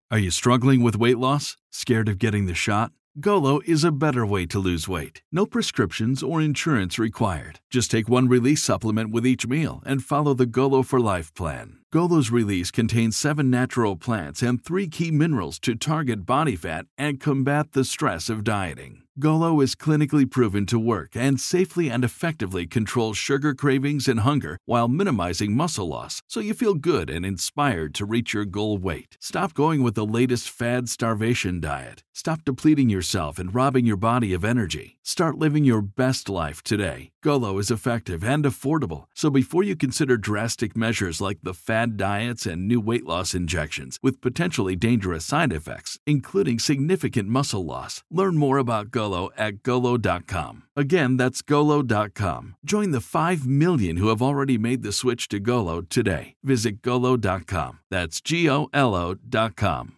Are you struggling with weight loss? Scared of getting the shot? Golo is a better way to lose weight. No prescriptions or insurance required. Just take one Release supplement with each meal and follow the Golo for Life plan. Golo's Release contains 7 natural plants and 3 key minerals to target body fat and combat the stress of dieting. Golo is clinically proven to work and safely and effectively controls sugar cravings and hunger while minimizing muscle loss, so you feel good and inspired to reach your goal weight. Stop going with the latest fad starvation diet. Stop depleting yourself and robbing your body of energy. Start living your best life today. Golo is effective and affordable, so before you consider drastic measures like the fad diets and new weight loss injections with potentially dangerous side effects, including significant muscle loss, learn more about Golo at Golo.com. Again, that's Golo.com. Join the 5 million who have already made the switch to Golo today. Visit Golo.com. That's GOLO.com.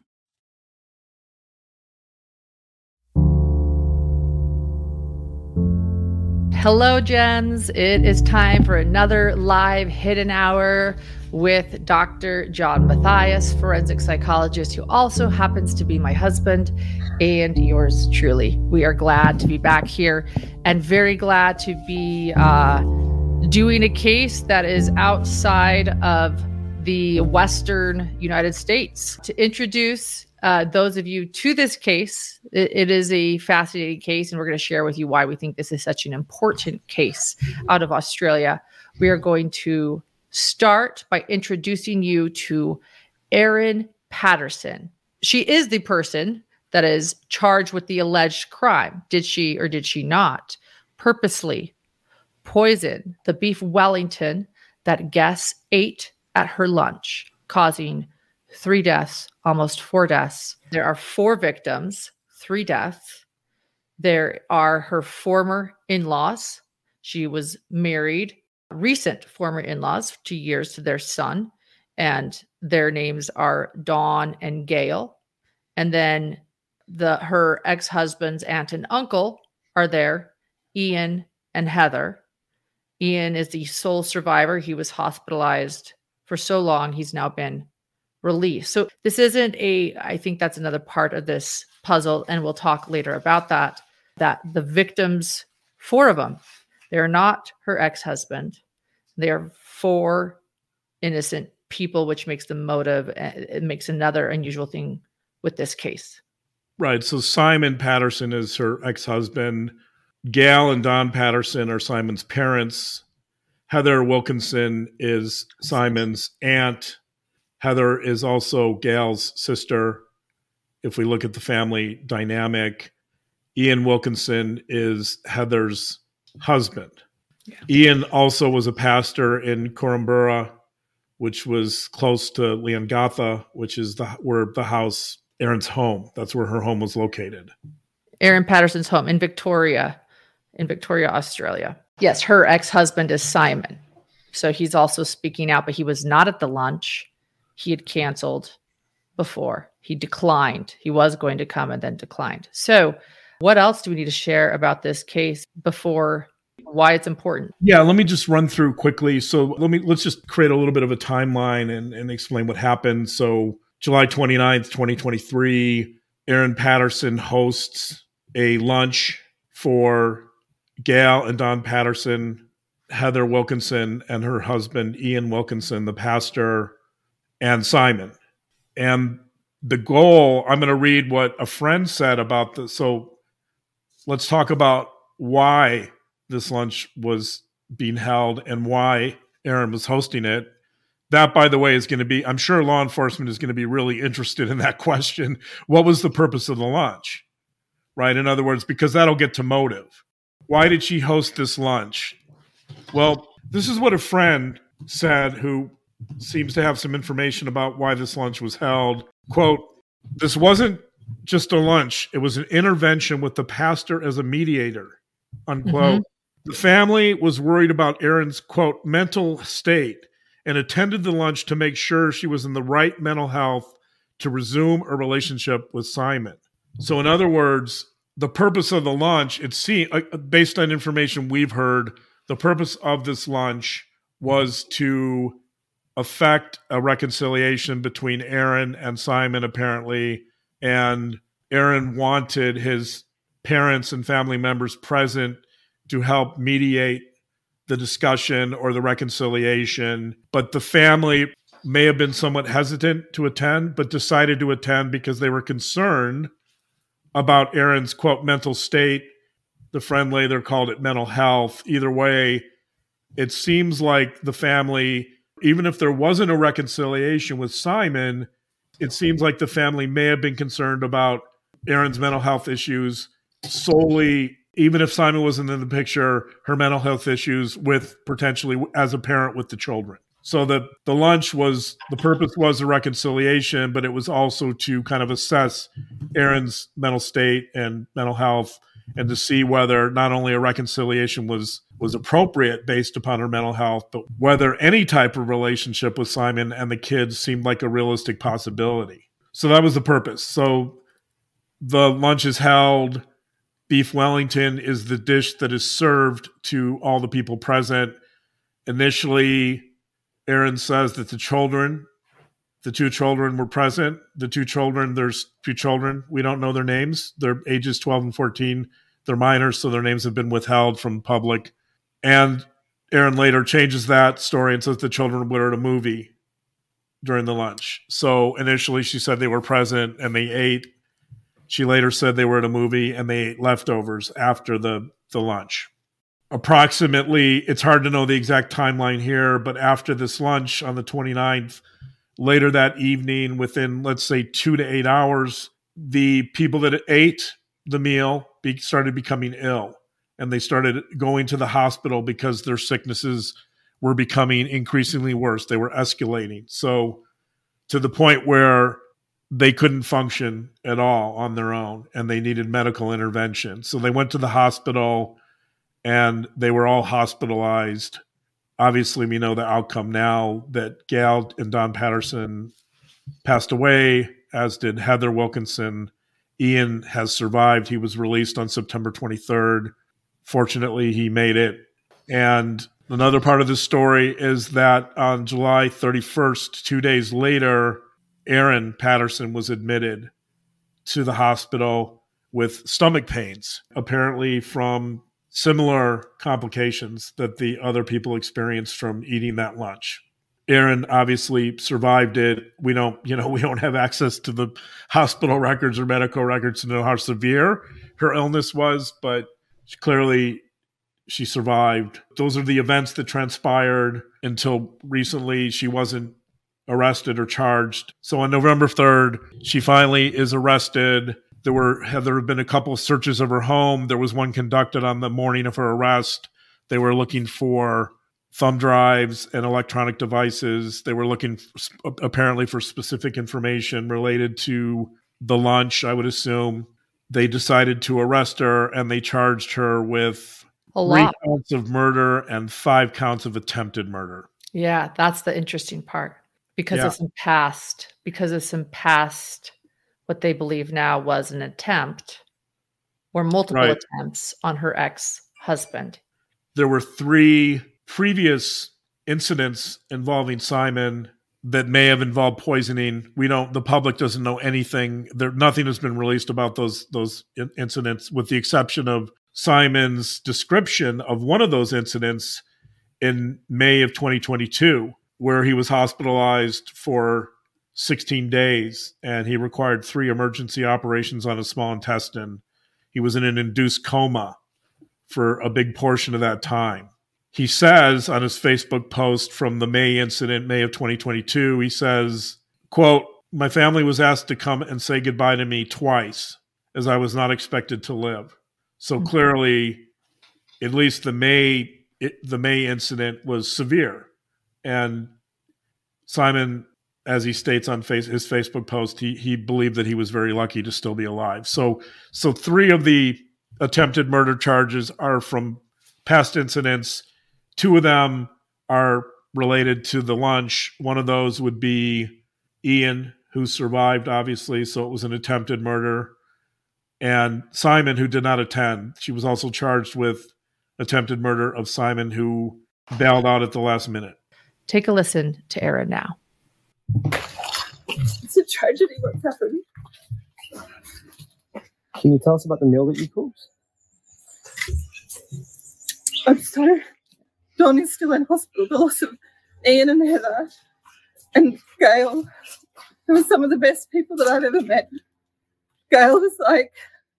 Hello, Gems. It is time for another live hidden hour with Dr. John Mathias, forensic psychologist, who also happens to be my husband and yours truly. We are glad to be back here and very glad to be doing a case that is outside of the Western United States. To introduce those of you to this case, it is a fascinating case, and we're going to share with you why we think this is such an important case out of Australia. We are going to start by introducing you to Erin Patterson. She is the person that is charged with the alleged crime. Did she or did she not purposely poison the beef Wellington that guests ate at her lunch, causing 3 deaths, almost 4 deaths? There are 4 victims, 3 deaths. There are her former in-laws. She was married, recent former in-laws, 2 years to their son, and their names are Dawn and Gail. And then her ex-husband's aunt and uncle are there, Ian and Heather. Ian is the sole survivor. He was hospitalized for so long. He's now been released. So this isn't I think that's another part of this puzzle, and we'll talk later about that the victims, 4 of them, they're not her ex-husband. They're 4 innocent people, which makes the motive, it makes another unusual thing with this case. Right. So Simon Patterson is her ex-husband. Gail and Don Patterson are Simon's parents. Heather Wilkinson is Simon's aunt. Heather is also Gail's sister. If we look at the family dynamic, Ian Wilkinson is Heather's husband. Yeah. Ian also was a pastor in Korumburra, which was close to Leongatha, which is where the house, Erin's home. That's where her home was located. Erin Patterson's home in Victoria, Australia. Yes, her ex-husband is Simon. So he's also speaking out, but he was not at the lunch. He had canceled before. He declined. He was going to come and then declined. So what else do we need to share about this case before why it's important? Yeah, let me just run through quickly. So let's just create a little bit of a timeline and explain what happened. So July 29th, 2023, Erin Patterson hosts a lunch for Gail and Don Patterson, Heather Wilkinson and her husband, Ian Wilkinson, the pastor, and Simon. And the goal, I'm going to read what a friend said about this. So let's talk about why this lunch was being held and why Erin was hosting it. That, by the way, is going to be, I'm sure law enforcement is going to be really interested in that question. What was the purpose of the lunch? Right? In other words, because that'll get to motive. Why did she host this lunch? Well, this is what a friend said who seems to have some information about why this lunch was held. Quote, "This wasn't just a lunch. It was an intervention with the pastor as a mediator," unquote. Mm-hmm. The family was worried about Erin's, quote, mental state and attended the lunch to make sure she was in the right mental health to resume a relationship with Simon. So in other words, the purpose of the lunch, it seems, based on information we've heard, the purpose of this lunch was to affect a reconciliation between Aaron and Simon, apparently. And Aaron wanted his parents and family members present to help mediate the discussion or the reconciliation. But the family may have been somewhat hesitant to attend, but decided to attend because they were concerned about Aaron's, quote, mental state. The friend later called it mental health. Either way, it seems like the family, even if there wasn't a reconciliation with Simon, it seems like the family may have been concerned about Aaron's mental health issues solely, even if Simon wasn't in the picture, her mental health issues with potentially as a parent with the children. So the lunch was, the purpose was a reconciliation, but it was also to kind of assess Aaron's mental state and mental health, and to see whether not only a reconciliation was appropriate based upon her mental health, but whether any type of relationship with Simon and the kids seemed like a realistic possibility. So that was the purpose. So the lunch is held. Beef Wellington is the dish that is served to all the people present. Initially, Aaron says that the two children were present. There's two children. We don't know their names. Their ages 12 and 14. They're minors, so their names have been withheld from public. And Aaron later changes that story and says the children were at a movie during the lunch. So initially she said they were present and they ate. She later said they were at a movie and they ate leftovers after the lunch. Approximately, it's hard to know the exact timeline here, but after this lunch on the 29th, later that evening, within, let's say, 2 to 8 hours, the people that ate the meal started becoming ill, and they started going to the hospital because their sicknesses were becoming increasingly worse. They were escalating. So to the point where they couldn't function at all on their own, and they needed medical intervention. So they went to the hospital, and they were all hospitalized. Obviously, we know the outcome now, that Gail and Don Patterson passed away, as did Heather Wilkinson. Ian has survived. He was released on September 23rd. Fortunately, he made it. And another part of the story is that on July 31st, 2 days later, Aaron Patterson was admitted to the hospital with stomach pains, apparently from similar complications that the other people experienced from eating that lunch. Aaron obviously survived it. We don't have access to the hospital records or medical records to know how severe her illness was, but clearly she survived. Those are the events that transpired until recently. She wasn't arrested or charged. So on November 3rd, she finally is arrested. There have been a couple of searches of her home. There was one conducted on the morning of her arrest. They were looking for thumb drives and electronic devices. They were looking apparently for specific information related to the lunch, I would assume. They decided to arrest her, and they charged her with 3 counts of murder and 5 counts of attempted murder. Yeah, that's the interesting part. Because of some past, what they believe now was an attempt or multiple attempts on her ex-husband. There were 3 previous incidents involving Simon that may have involved poisoning. The public doesn't know anything. Nothing has been released about those incidents, with the exception of Simon's description of one of those incidents in May of 2022, where he was hospitalized for 16 days and he required 3 emergency operations on his small intestine. He was in an induced coma for a big portion of that time. He says on his Facebook post from the May incident, May of 2022, he says, quote, "My family was asked to come and say goodbye to me twice, as I was not expected to live." So clearly, at least the May incident was severe. And Simon, as he states on his Facebook post, he believed that he was very lucky to still be alive. So 3 of the attempted murder charges are from past incidents. 2 of them are related to the lunch. One of those would be Ian, who survived, obviously, so it was an attempted murder. And Simon, who did not attend. She was also charged with attempted murder of Simon, who bailed out at the last minute. Take a listen to Erin now. It's a tragedy what's happened. Can you tell us about the meal that you cooked? I'm sorry. Don is still in hospital. The loss of Ian and Heather and Gail, who were some of the best people that I've ever met. Gail was like...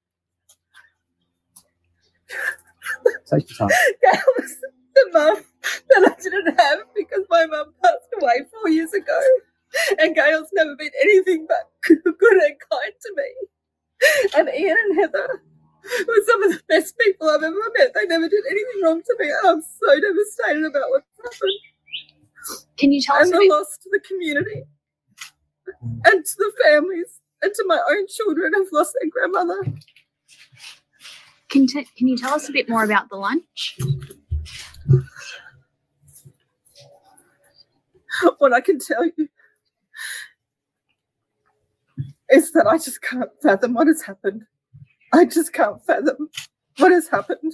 Take your time. Gail was the mum that I didn't have because my mum passed away 4 years ago. And Gail's never been anything but good and kind to me. And Ian and Heather were some of the best people I've ever met. They never did anything wrong to me. And I'm so devastated about what's happened. Can you tell us and the loss to the community and to the families and to my own children who've lost their grandmother. Can you tell us a bit more about the lunch? What I can tell you is that I just can't fathom what has happened. I just can't fathom what has happened.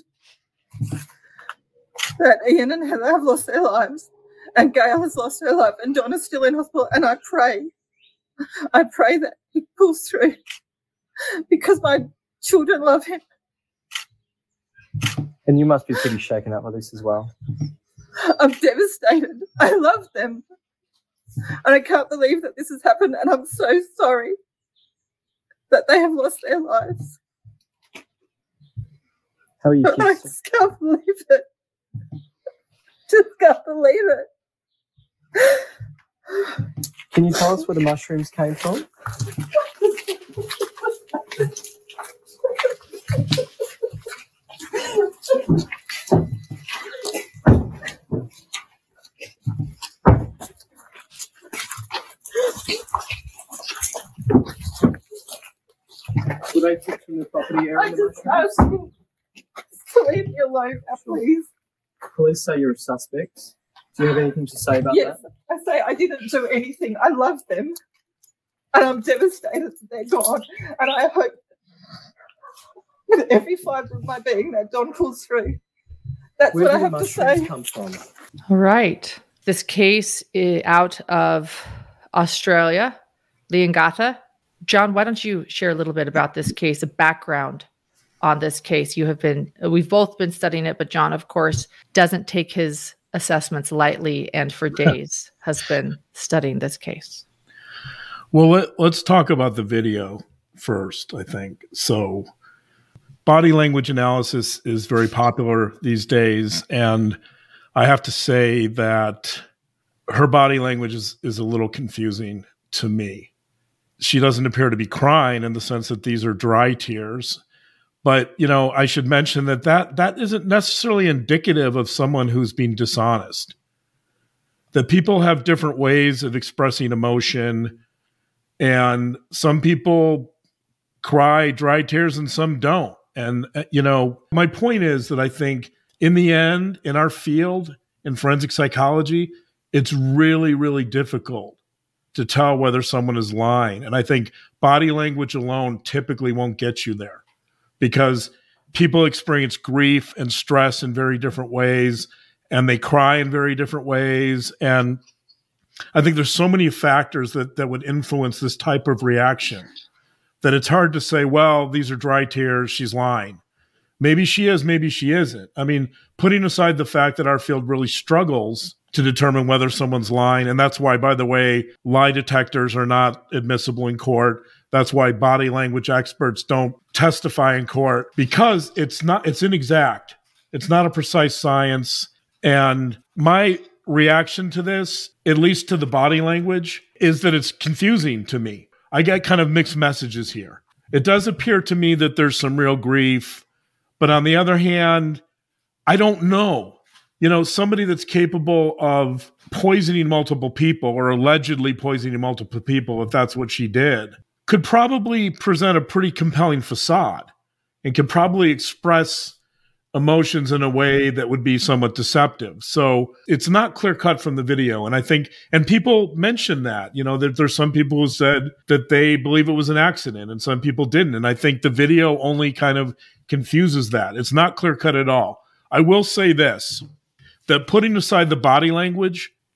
That Ian and Heather have lost their lives and Gail has lost her life and Donna's still in hospital, and I pray that he pulls through because my children love him. And you must be pretty shaken up by this as well. I'm devastated. I love them. And I can't believe that this has happened, and I'm so sorry that they have lost their lives. How are you? I just can't believe it. Just can't believe it. Can you tell us where the mushrooms came from? Were they picked from the property area? I just ask you to leave me alone, please. Police say you're a suspect. Do you have anything to say about that? Yes, I say I didn't do anything. I love them. And I'm devastated that they're gone. And I hope with every fibre of my being that Don pulls through. That's Where what I do the have to say. mushrooms come from? All right. This case out of Australia, Leongatha. John, why don't you share a little bit about this case, a background on this case? We've both been studying it, but John, of course, doesn't take his assessments lightly and for days has been studying this case. Well, let's talk about the video first, I think. So body language analysis is very popular these days, and I have to say that her body language is a little confusing to me. She doesn't appear to be crying in the sense that these are dry tears. But, I should mention that isn't necessarily indicative of someone who's being dishonest. That people have different ways of expressing emotion, and some people cry dry tears and some don't. And, my point is that I think in the end, in our field, in forensic psychology, it's really, really difficult to tell whether someone is lying. And I think body language alone typically won't get you there because people experience grief and stress in very different ways, and they cry in very different ways. And I think there's so many factors that would influence this type of reaction that it's hard to say, well, these are dry tears, she's lying. Maybe she is, maybe she isn't. I mean, putting aside the fact that our field really struggles to determine whether someone's lying. And that's why, by the way, lie detectors are not admissible in court. That's why body language experts don't testify in court, because it's inexact. It's not a precise science. And my reaction to this, at least to the body language, is that it's confusing to me. I get kind of mixed messages here. It does appear to me that there's some real grief, but on the other hand, I don't know. Somebody that's capable of poisoning multiple people or allegedly poisoning multiple people, if that's what she did, could probably present a pretty compelling facade and could probably express emotions in a way that would be somewhat deceptive. So it's not clear cut from the video. And I think, and people mention that, that there's some people who said that they believe it was an accident and some people didn't. And I think the video only kind of confuses that. It's not clear cut at all. I will say this, that putting aside the body language,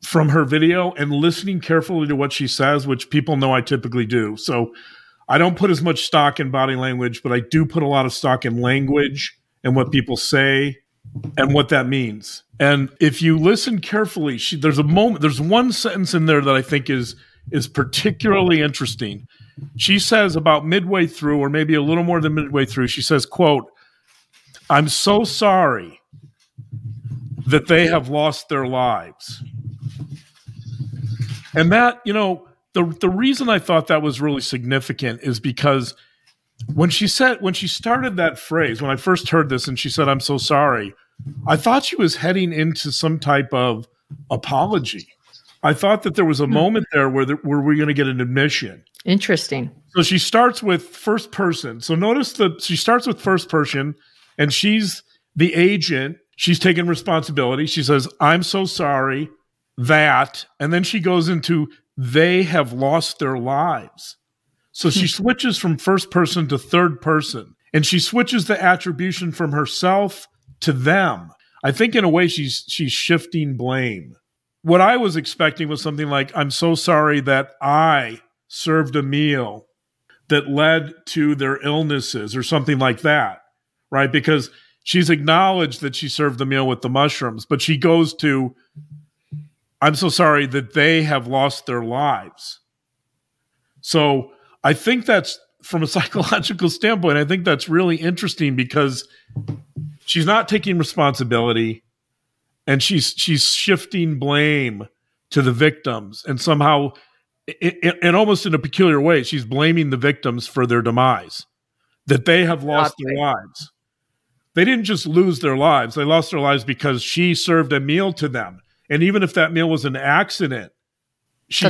from her video and listening carefully to what she says, which people know I typically do. So I don't put as much stock in body language, but I do put a lot of stock in language and what people say and what that means. And if you listen carefully, there's one sentence in there that I think is particularly interesting. She says about midway through, or maybe a little more than midway through, she says, quote, "I'm so sorry that they have lost their lives." And that, the reason I thought that was really significant is because when she started that phrase, when I first heard this and she said, "I'm so sorry," I thought she was heading into some type of apology. I thought that there was a moment there where we're going to get an admission. Interesting. So she starts with first person. So notice that she starts with first person and she's the agent. She's taking responsibility. She says, "I'm so sorry that," and then she goes into, "they have lost their lives." So she switches from first person to third person, and she switches the attribution from herself to them. I think in a way she's shifting blame. What I was expecting was something like, "I'm so sorry that I served a meal that led to their illnesses," or something like that, right? Because she's acknowledged that she served the meal with the mushrooms, but she goes to, "I'm so sorry that they have lost their lives." So I think that's, from a psychological standpoint, I think that's really interesting because she's not taking responsibility and she's shifting blame to the victims. And somehow, and almost in a peculiar way, she's blaming the victims for their demise, that they have lost their lives. They didn't just lose their lives. They lost their lives because she served a meal to them. And even if that meal was an accident, she's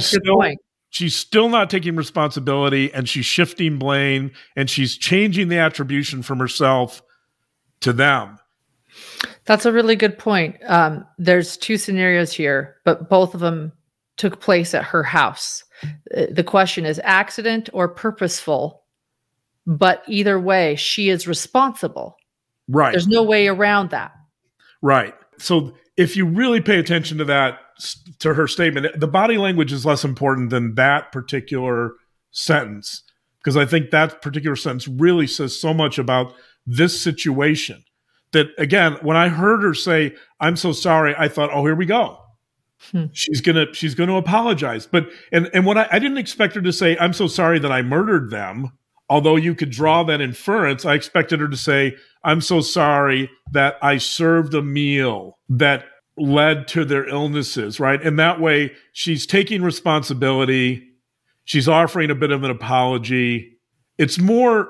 still not taking responsibility, and she's shifting blame, and she's changing the attribution from herself to them. That's a really good point. There's two scenarios here, but both of them took place at her house. The question is accident or purposeful, but either way, she is responsible. Right. There's no way around that. Right. So if you really pay attention to that, to her statement, the body language is less important than that particular sentence, because I think that particular sentence really says so much about this situation that, again, when I heard her say, "I'm so sorry," I thought, oh, here we go. She's gonna apologize. But and what I didn't expect her to say, "I'm so sorry that I murdered them." Although you could draw that inference, I expected her to say, "I'm so sorry that I served a meal that led to their illnesses," right? And that way she's taking responsibility. She's offering a bit of an apology. It's more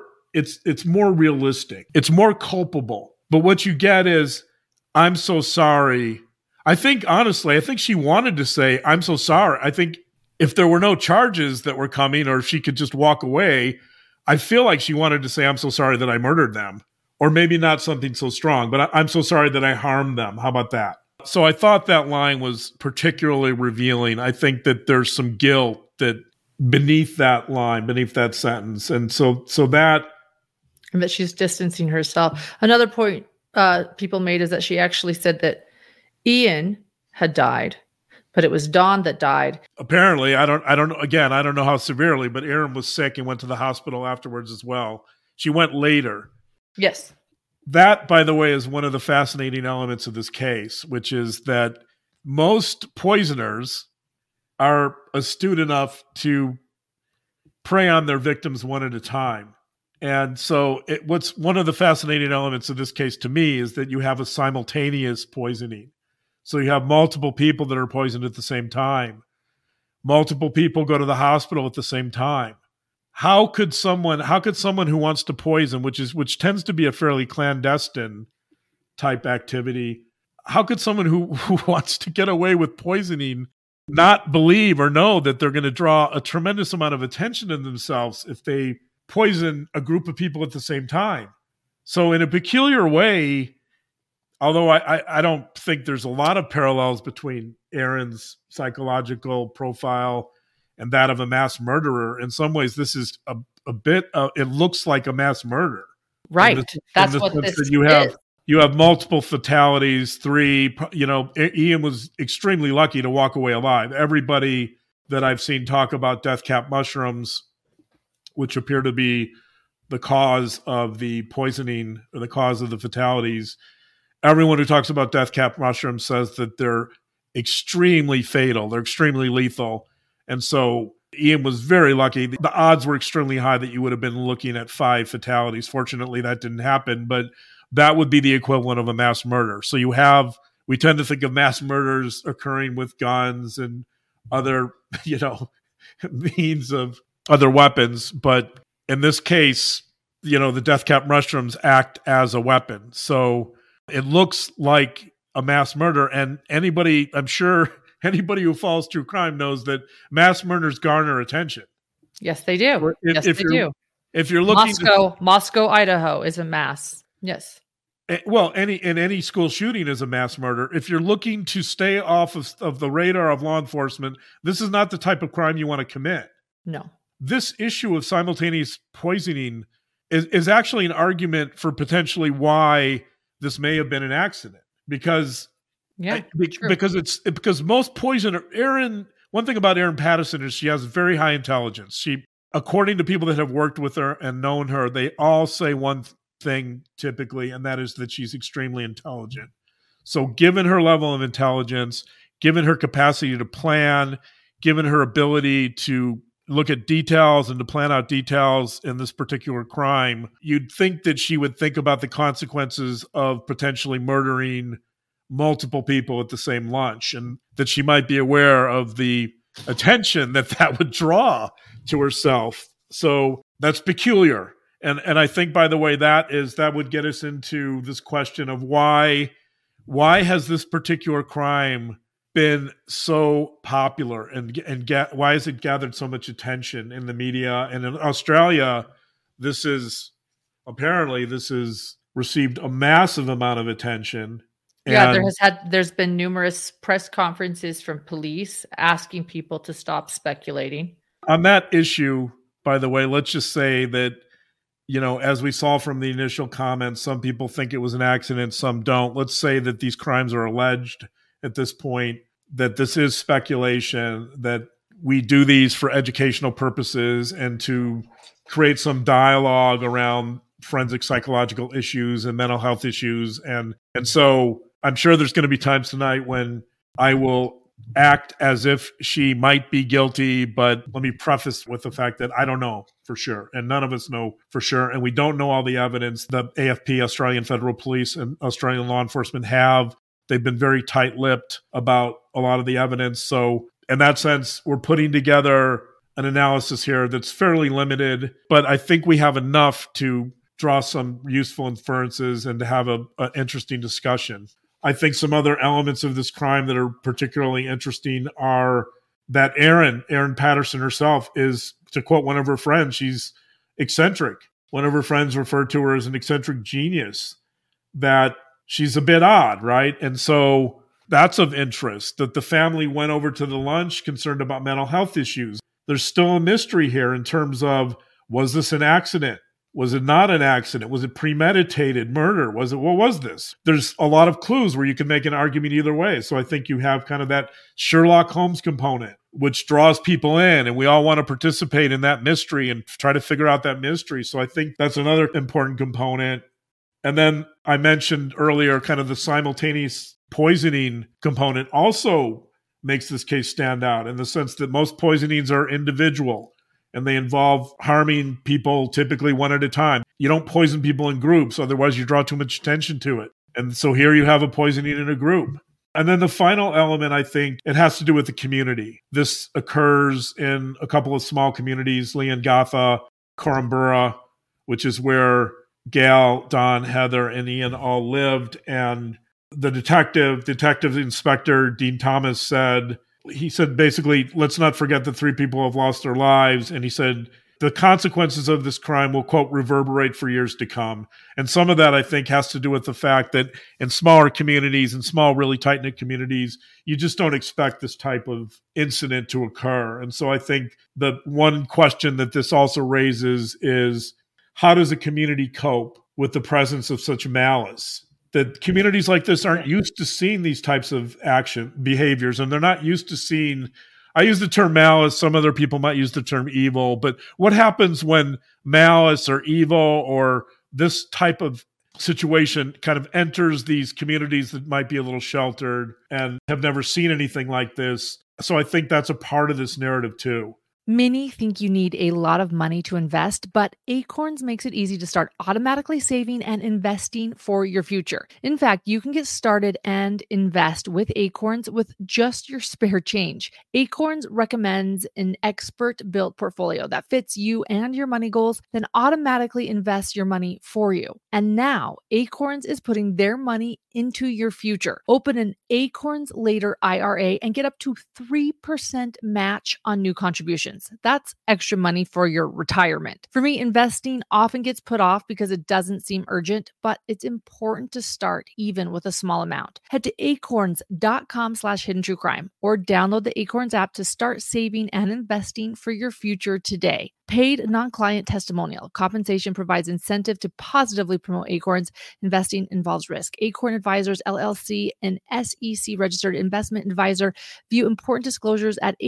realistic. It's more culpable. But what you get is, "I'm so sorry." I think she wanted to say, "I'm so sorry." I think if there were no charges that were coming, or if she could just walk away, I feel like she wanted to say, "I'm so sorry that I murdered them," or maybe not something so strong, but "I'm so sorry that I harmed them." How about that? So I thought that line was particularly revealing. I think that there's some guilt that beneath that line, beneath that sentence. And so that... And that she's distancing herself. Another point people made is that she actually said that Ian had died, but it was Dawn that died. Apparently, I don't know how severely, but Erin was sick and went to the hospital afterwards as well. She went later. Yes. That, by the way, is one of the fascinating elements of this case, which is that most poisoners are astute enough to prey on their victims one at a time. And so what's one of the fascinating elements of this case to me is that you have a simultaneous poisoning. So you have multiple people that are poisoned at the same time. Multiple people go to the hospital at the same time. How could someone who wants to poison, which tends to be a fairly clandestine type activity, how could someone who wants to get away with poisoning not believe or know that they're going to draw a tremendous amount of attention to themselves if they poison a group of people at the same time? So in a peculiar way, although I don't think there's a lot of parallels between Erin's psychological profile and that of a mass murderer, in some ways this is a bit it looks like a mass murder. Right. That's what this is. You have multiple fatalities, 3, Ian was extremely lucky to walk away alive. Everybody that I've seen talk about death cap mushrooms, which appear to be the cause of the poisoning or the cause of the fatalities, everyone who talks about death cap mushrooms says that they're extremely fatal. They're extremely lethal. And so Ian was very lucky. The odds were extremely high that you would have been looking at 5 fatalities. Fortunately, that didn't happen, but that would be the equivalent of a mass murder. So we tend to think of mass murders occurring with guns and other, means of other weapons. But in this case, the death cap mushrooms act as a weapon. So it looks like a mass murder. And I'm sure anybody who follows true crime knows that mass murders garner attention. Yes, they do. They do. If you're looking Moscow, Idaho is a mass. Yes. Well, any school shooting is a mass murder. If you're looking to stay off of the radar of law enforcement, this is not the type of crime you want to commit. No. This issue of simultaneous poisoning is actually an argument for potentially why this may have been an accident. Because most poison, one thing about Erin Patterson is she has very high intelligence. She, according to people that have worked with her and known her, they all say one thing typically, and that is that she's extremely intelligent. So given her level of intelligence, given her capacity to plan, given her ability to look at details and to plan out details in this particular crime, you'd think that she would think about the consequences of potentially murdering multiple people at the same lunch, and that she might be aware of the attention that would draw to herself. So that's peculiar. And I think, by the way, that would get us into this question of why has this particular crime been so popular and why has it gathered so much attention in the media? And in Australia, this is received a massive amount of attention. Yeah, there's been numerous press conferences from police asking people to stop speculating. On that issue, by the way, let's just say that, as we saw from the initial comments, some people think it was an accident, some don't. Let's say that these crimes are alleged at this point, that this is speculation, that we do these for educational purposes and to create some dialogue around forensic psychological issues and mental health issues. And so I'm sure there's going to be times tonight when I will act as if she might be guilty, but let me preface with the fact that I don't know for sure, and none of us know for sure, and we don't know all the evidence that AFP, Australian Federal Police, and Australian law enforcement have. They've been very tight-lipped about a lot of the evidence. So in that sense, we're putting together an analysis here that's fairly limited, but I think we have enough to draw some useful inferences and to have an interesting discussion. I think some other elements of this crime that are particularly interesting are that Erin Patterson herself is, to quote one of her friends, she's eccentric. One of her friends referred to her as an eccentric genius, that she's a bit odd, right? And so that's of interest, that the family went over to the lunch concerned about mental health issues. There's still a mystery here in terms of, was this an accident? Was it not an accident? Was it premeditated murder? What was this? There's a lot of clues where you can make an argument either way. So I think you have kind of that Sherlock Holmes component, which draws people in, and we all want to participate in that mystery and try to figure out that mystery. So I think that's another important component. And then I mentioned earlier kind of the simultaneous poisoning component also makes this case stand out in the sense that most poisonings are individual. And they involve harming people typically one at a time. You don't poison people in groups, otherwise you draw too much attention to it. And so here you have a poisoning in a group. And then the final element, I think, it has to do with the community. This occurs in a couple of small communities, Leongatha, Korumburra, which is where Gail, Don, Heather, and Ian all lived. And the detective inspector, Dean Thomas, said basically, let's not forget that 3 people have lost their lives. And he said, the consequences of this crime will, quote, reverberate for years to come. And some of that, I think, has to do with the fact that in smaller communities, in small, really tight-knit communities, you just don't expect this type of incident to occur. And so I think the one question that this also raises is, how does a community cope with the presence of such malice? that communities like this aren't used to seeing these types of action behaviors, and they're not used to seeing. I use the term malice. Some other people might use the term evil, but what happens when malice or evil or this type of situation kind of enters these communities that might be a little sheltered and have never seen anything like this? So I think that's a part of this narrative too. Many think you need a lot of money to invest, but Acorns makes it easy to start automatically saving and investing for your future. In fact, you can get started and invest with Acorns with just your spare change. Acorns recommends an expert-built portfolio that fits you and your money goals, then automatically invests your money for you. And now, Acorns is putting their money into your future. Open an Acorns Later IRA and get up to 3% match on new contributions. That's extra money for your retirement. For me, investing often gets put off because it doesn't seem urgent, but it's important to start even with a small amount. Head to acorns.com/hiddentruecrime or download the Acorns app to start saving and investing for your future today. Paid non-client testimonial. Compensation provides incentive to positively promote Acorns. Investing involves risk. Acorn Advisors, LLC, an SEC-registered investment advisor. View important disclosures at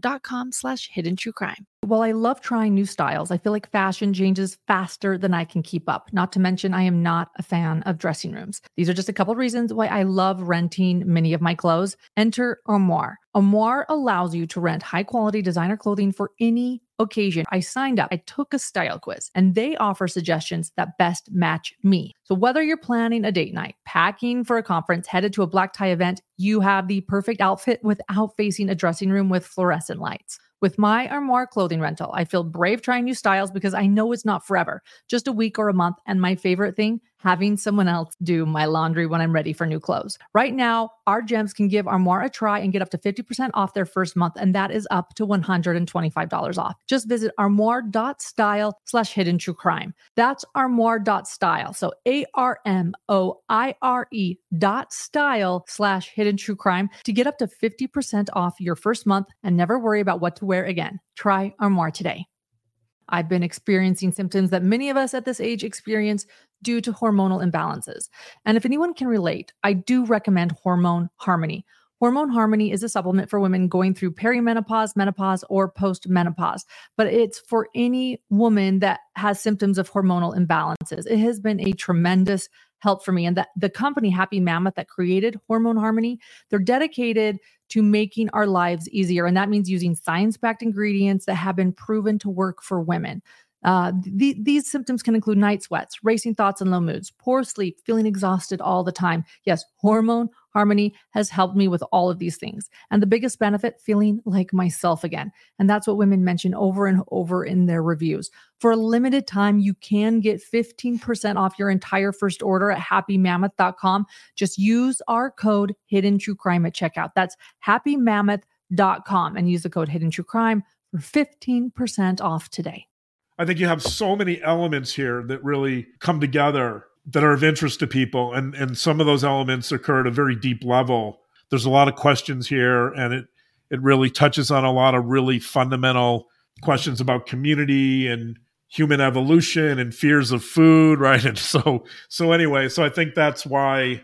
acorn.com/hiddentruecrime. While I love trying new styles, I feel like fashion changes faster than I can keep up. Not to mention, I am not a fan of dressing rooms. These are just a couple reasons why I love renting many of my clothes. Enter Armoire. Armoire allows you to rent high-quality designer clothing for any occasion. I signed up, I took a style quiz, and they offer suggestions that best match me. So whether you're planning a date night, packing for a conference, headed to a black tie event, you have the perfect outfit without facing a dressing room with fluorescent lights. With my Armoire clothing rental, I feel brave trying new styles because I know it's not forever, just a week or a month. And my favorite thing, having someone else do my laundry when I'm ready for new clothes. Right now, our gems can give Armoire a try and get up to 50% off their first month, and that is up to $125 off. Just visit armoire.style/hiddentruecrime. That's armoire.style. So ARMOIRE.style/hiddentruecrime to get up to 50% off your first month and never worry about what to wear again. Try Armoire today. I've been experiencing symptoms that many of us at this age experience due to hormonal imbalances. And if anyone can relate, I do recommend Hormone Harmony. Hormone Harmony is a supplement for women going through perimenopause, menopause, or postmenopause, but it's for any woman that has symptoms of hormonal imbalances. It has been a tremendous help for me. And the company Happy Mammoth that created Hormone Harmony, they're dedicated to making our lives easier. And that means using science-backed ingredients that have been proven to work for women. These symptoms can include night sweats, racing thoughts and low moods, poor sleep, feeling exhausted all the time. Yes, Hormone Harmony has helped me with all of these things. And the biggest benefit, feeling like myself again. And that's what women mention over and over in their reviews. For a limited time, you can get 15% off your entire first order at happymammoth.com. Just use our code HiddenTrueCrime at checkout. That's happymammoth.com and use the code HiddenTrueCrime for 15% off today. I think you have so many elements here that really come together that are of interest to people. And some of those elements occur at a very deep level. There's a lot of questions here, and it really touches on a lot of really fundamental questions about community and human evolution and fears of food, right? And so anyway, so I think that's why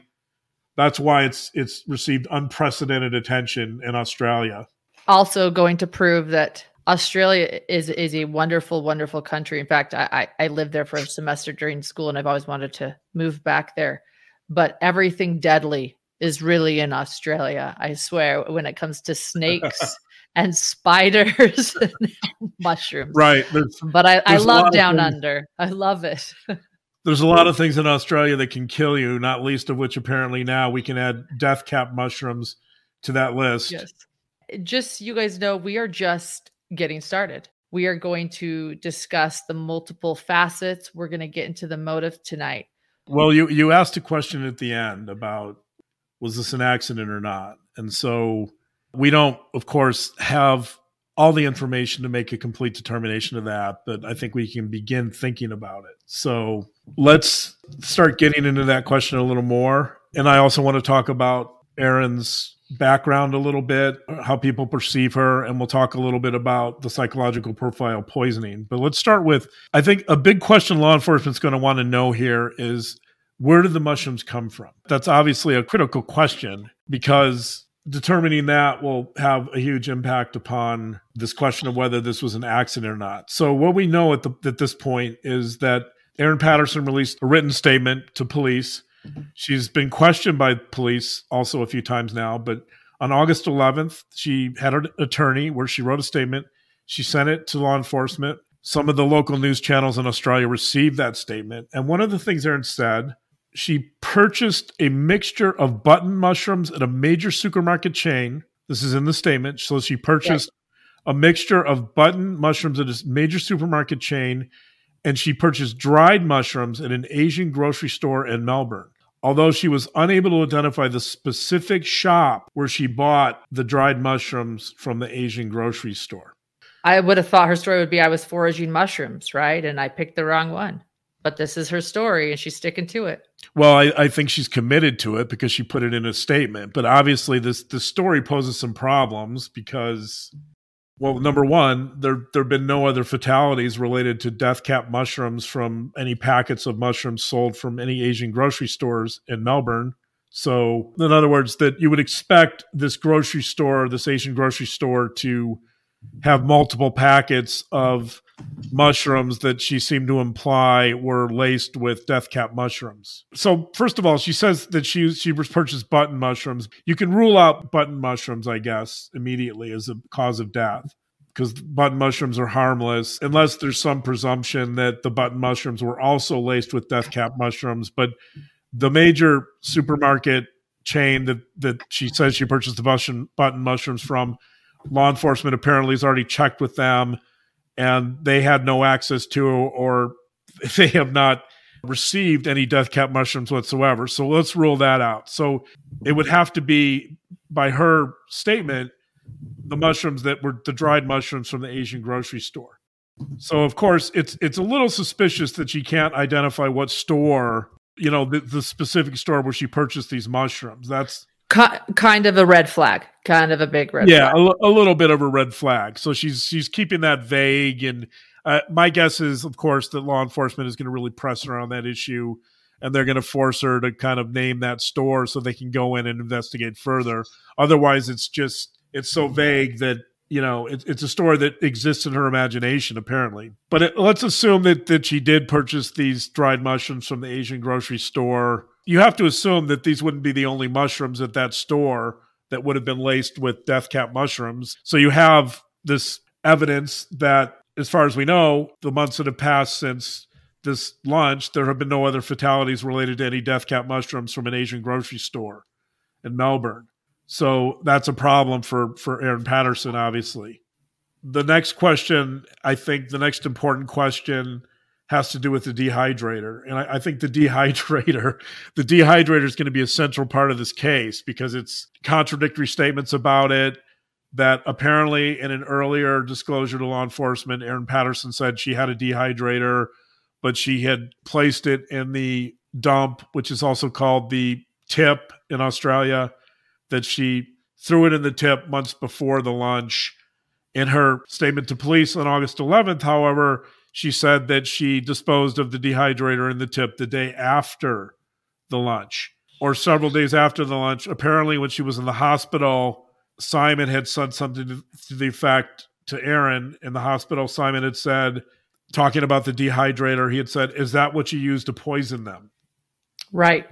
it's received unprecedented attention in Australia. Also going to prove that Australia is a wonderful, wonderful country. In fact, I lived there for a semester during school, and I've always wanted to move back there. But everything deadly is really in Australia, I swear, when it comes to snakes and spiders and mushrooms. Right. But I love Down Under. I love it. There's a lot of things in Australia that can kill you, not least of which apparently now we can add death cap mushrooms to that list. Yes. Just so you guys know, we are just getting started. We are going to discuss the multiple facets. We're going to get into the motive tonight. Well, you asked a question at the end about, was this an accident or not? And so we don't, of course, have all the information to make a complete determination of that, but I think we can begin thinking about it. So let's start getting into that question a little more. And I also want to talk about Erin's background a little bit, how people perceive her, and we'll talk a little bit about the psychological profile poisoning. But let's start with, I think a big question law enforcement's going to want to know here is, where did the mushrooms come from? That's obviously a critical question, because determining that will have a huge impact upon this question of whether this was an accident or not. So what we know at this point is that Erin Patterson released a written statement to police. She's been questioned by police also a few times now, but on August 11th, she had an attorney where she wrote a statement. She sent it to law enforcement. Some of the local news channels in Australia received that statement. And one of the things Erin said, she purchased a mixture of button mushrooms at a major supermarket chain. This is in the statement. So she purchased a mixture of button mushrooms at a major supermarket chain, and she purchased dried mushrooms at an Asian grocery store in Melbourne. Although she was unable to identify the specific shop where she bought the dried mushrooms from the Asian grocery store. I would have thought her story would be I was foraging mushrooms, right? And I picked the wrong one. But this is her story, and she's sticking to it. Well, I think she's committed to it because she put it in a statement. But obviously, this story poses some problems because, well, number one, there have been no other fatalities related to death cap mushrooms from any packets of mushrooms sold from any Asian grocery stores in Melbourne. So, in other words, that you would expect this grocery store, this Asian grocery store, to have multiple packets of mushrooms that she seemed to imply were laced with death cap mushrooms. So first of all, she says that she purchased button mushrooms. You can rule out button mushrooms, I guess, immediately as a cause of death, because button mushrooms are harmless unless there's some presumption that the button mushrooms were also laced with death cap mushrooms. But the major supermarket chain that she says she purchased the button mushrooms from, law enforcement apparently has already checked with them, and they had no access to, or they have not received any death cap mushrooms whatsoever. So let's rule that out. So it would have to be, by her statement, the mushrooms that were the dried mushrooms from the Asian grocery store. So of course, it's a little suspicious that she can't identify what store, the specific store where she purchased these mushrooms. That's kind of a red flag, kind of a big red flag. Yeah, a little bit of a red flag. So she's keeping that vague. And my guess is, of course, that law enforcement is going to really press her on that issue, and they're going to force her to kind of name that store so they can go in and investigate further. Otherwise, it's so vague that, it's a story that exists in her imagination, apparently. But let's assume that she did purchase these dried mushrooms from the Asian grocery store. You have to assume that these wouldn't be the only mushrooms at that store that would have been laced with death cap mushrooms. So you have this evidence that, as far as we know, the months that have passed since this lunch, there have been no other fatalities related to any death cap mushrooms from an Asian grocery store in Melbourne. So that's a problem for Erin Patterson, obviously. The next question, I think the next important question, has to do with the dehydrator. And I think the dehydrator is going to be a central part of this case, because it's contradictory statements about it that apparently in an earlier disclosure to law enforcement, Erin Patterson said she had a dehydrator, but she had placed it in the dump, which is also called the tip in Australia, that she threw it in the tip months before the lunch. In her statement to police on August 11th, however, she said that she disposed of the dehydrator in the tip the day after the lunch, or several days after the lunch. Apparently, when she was in the hospital, Simon had said something to the effect to Erin in the hospital. Simon had said, talking about the dehydrator, he had said, "Is that what you used to poison them?" Right.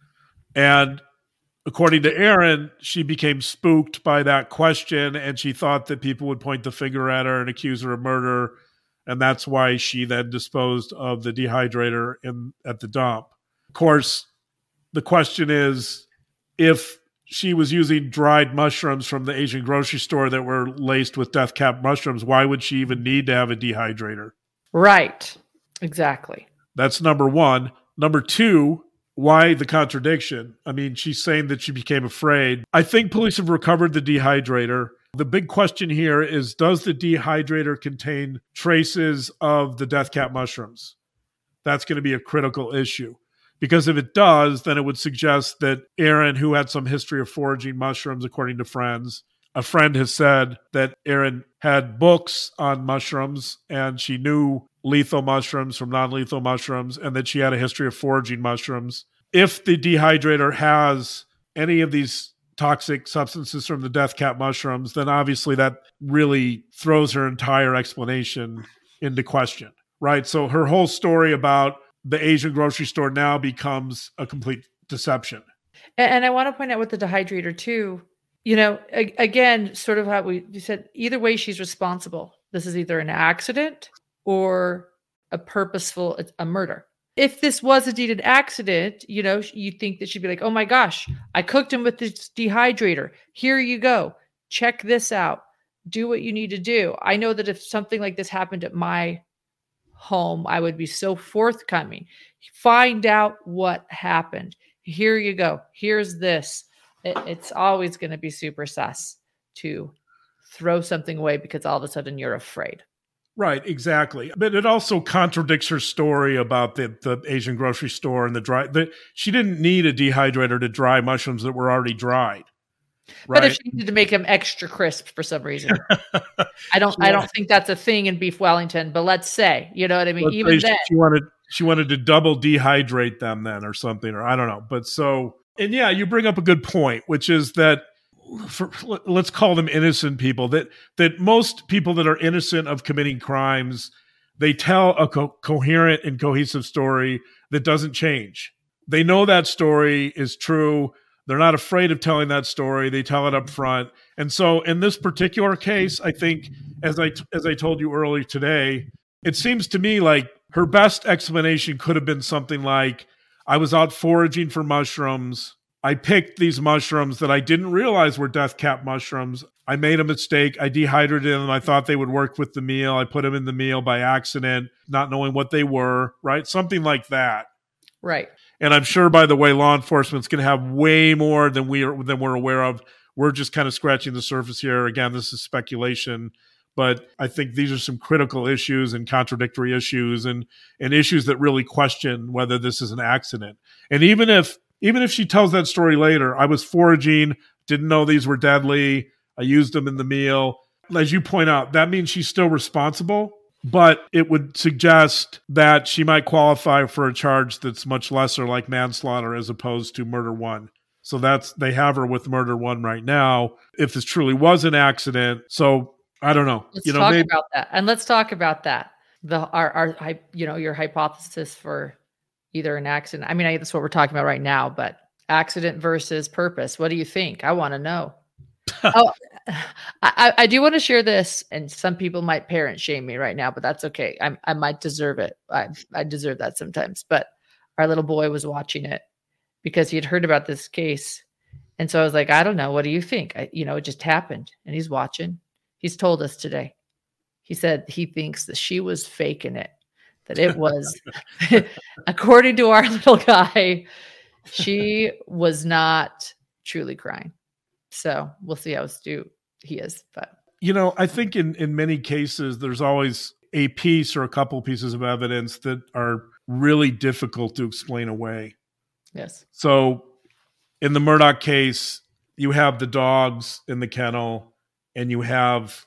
And according to Erin, she became spooked by that question, and she thought that people would point the finger at her and accuse her of murder. And that's why she then disposed of the dehydrator at the dump. Of course, the question is, if she was using dried mushrooms from the Asian grocery store that were laced with death cap mushrooms, why would she even need to have a dehydrator? Right. Exactly. That's number one. Number two, why the contradiction? I mean, she's saying that she became afraid. I think police have recovered the dehydrator. The big question here is, does the dehydrator contain traces of the death cap mushrooms? That's going to be a critical issue, because if it does, then it would suggest that Erin, who had some history of foraging mushrooms, according to friends, a friend has said that Erin had books on mushrooms and she knew lethal mushrooms from non-lethal mushrooms, and that she had a history of foraging mushrooms. if the dehydrator has any of these toxic substances from the death cap mushrooms, then obviously that really throws her entire explanation into question, right? So her whole story about the Asian grocery store now becomes a complete deception. And I want to point out with the dehydrator too, again, sort of how we said, either way, she's responsible. This is either an accident or a murder. If this was indeed an accident, you think that she'd be like, oh my gosh, I cooked him with this dehydrator. Here you go. Check this out. Do what you need to do. I know that if something like this happened at my home, I would be so forthcoming. Find out what happened. Here you go. Here's this. It's always going to be super sus to throw something away because all of a sudden you're afraid. Right, exactly. But it also contradicts her story about the Asian grocery store and she didn't need a dehydrator to dry mushrooms that were already dried. Right? But if she needed to make them extra crisp for some reason, I don't think that's a thing in beef Wellington. But let's say, you know what I mean. Even then, she wanted to double dehydrate them then, or something, or I don't know. But and yeah, you bring up a good point, which is that let's call them innocent people. That most people that are innocent of committing crimes, they tell a coherent and cohesive story that doesn't change. They know that story is true. They're not afraid of telling that story. They tell it up front. And so in this particular case, I think, as I told you earlier today, it seems to me like her best explanation could have been something like, I was out foraging for mushrooms. I picked these mushrooms that I didn't realize were death cap mushrooms. I made a mistake. I dehydrated them. I thought they would work with the meal. I put them in the meal by accident, not knowing what they were, right? Something like that. Right. And I'm sure, by the way, law enforcement's going to have way more than we're aware of. We're just kind of scratching the surface here. Again, this is speculation, but I think these are some critical issues and contradictory issues and issues that really question whether this is an accident. And even if she tells that story later, I was foraging, didn't know these were deadly, I used them in the meal. As you point out, that means she's still responsible. But it would suggest that she might qualify for a charge that's much lesser, like manslaughter, as opposed to murder one. So they have her with murder one right now. If this truly was an accident, so I don't know. Let's talk about that, and let's talk about that. Your hypothesis for either an accident. I mean, that's what we're talking about right now. But accident versus purpose. What do you think? I want to know. I do want to share this, and some people might parent shame me right now, but that's okay. I might deserve it. I deserve that sometimes. But our little boy was watching it because he had heard about this case. And so I was like, I don't know. What do you think? It just happened. And he's watching. He's told us today. He said he thinks that she was faking it, that it was, according to our little guy, she was not truly crying. So we'll see how astute he is. But I think in many cases, there's always a piece or a couple pieces of evidence that are really difficult to explain away. Yes. So in the Murdaugh case, you have the dogs in the kennel and you have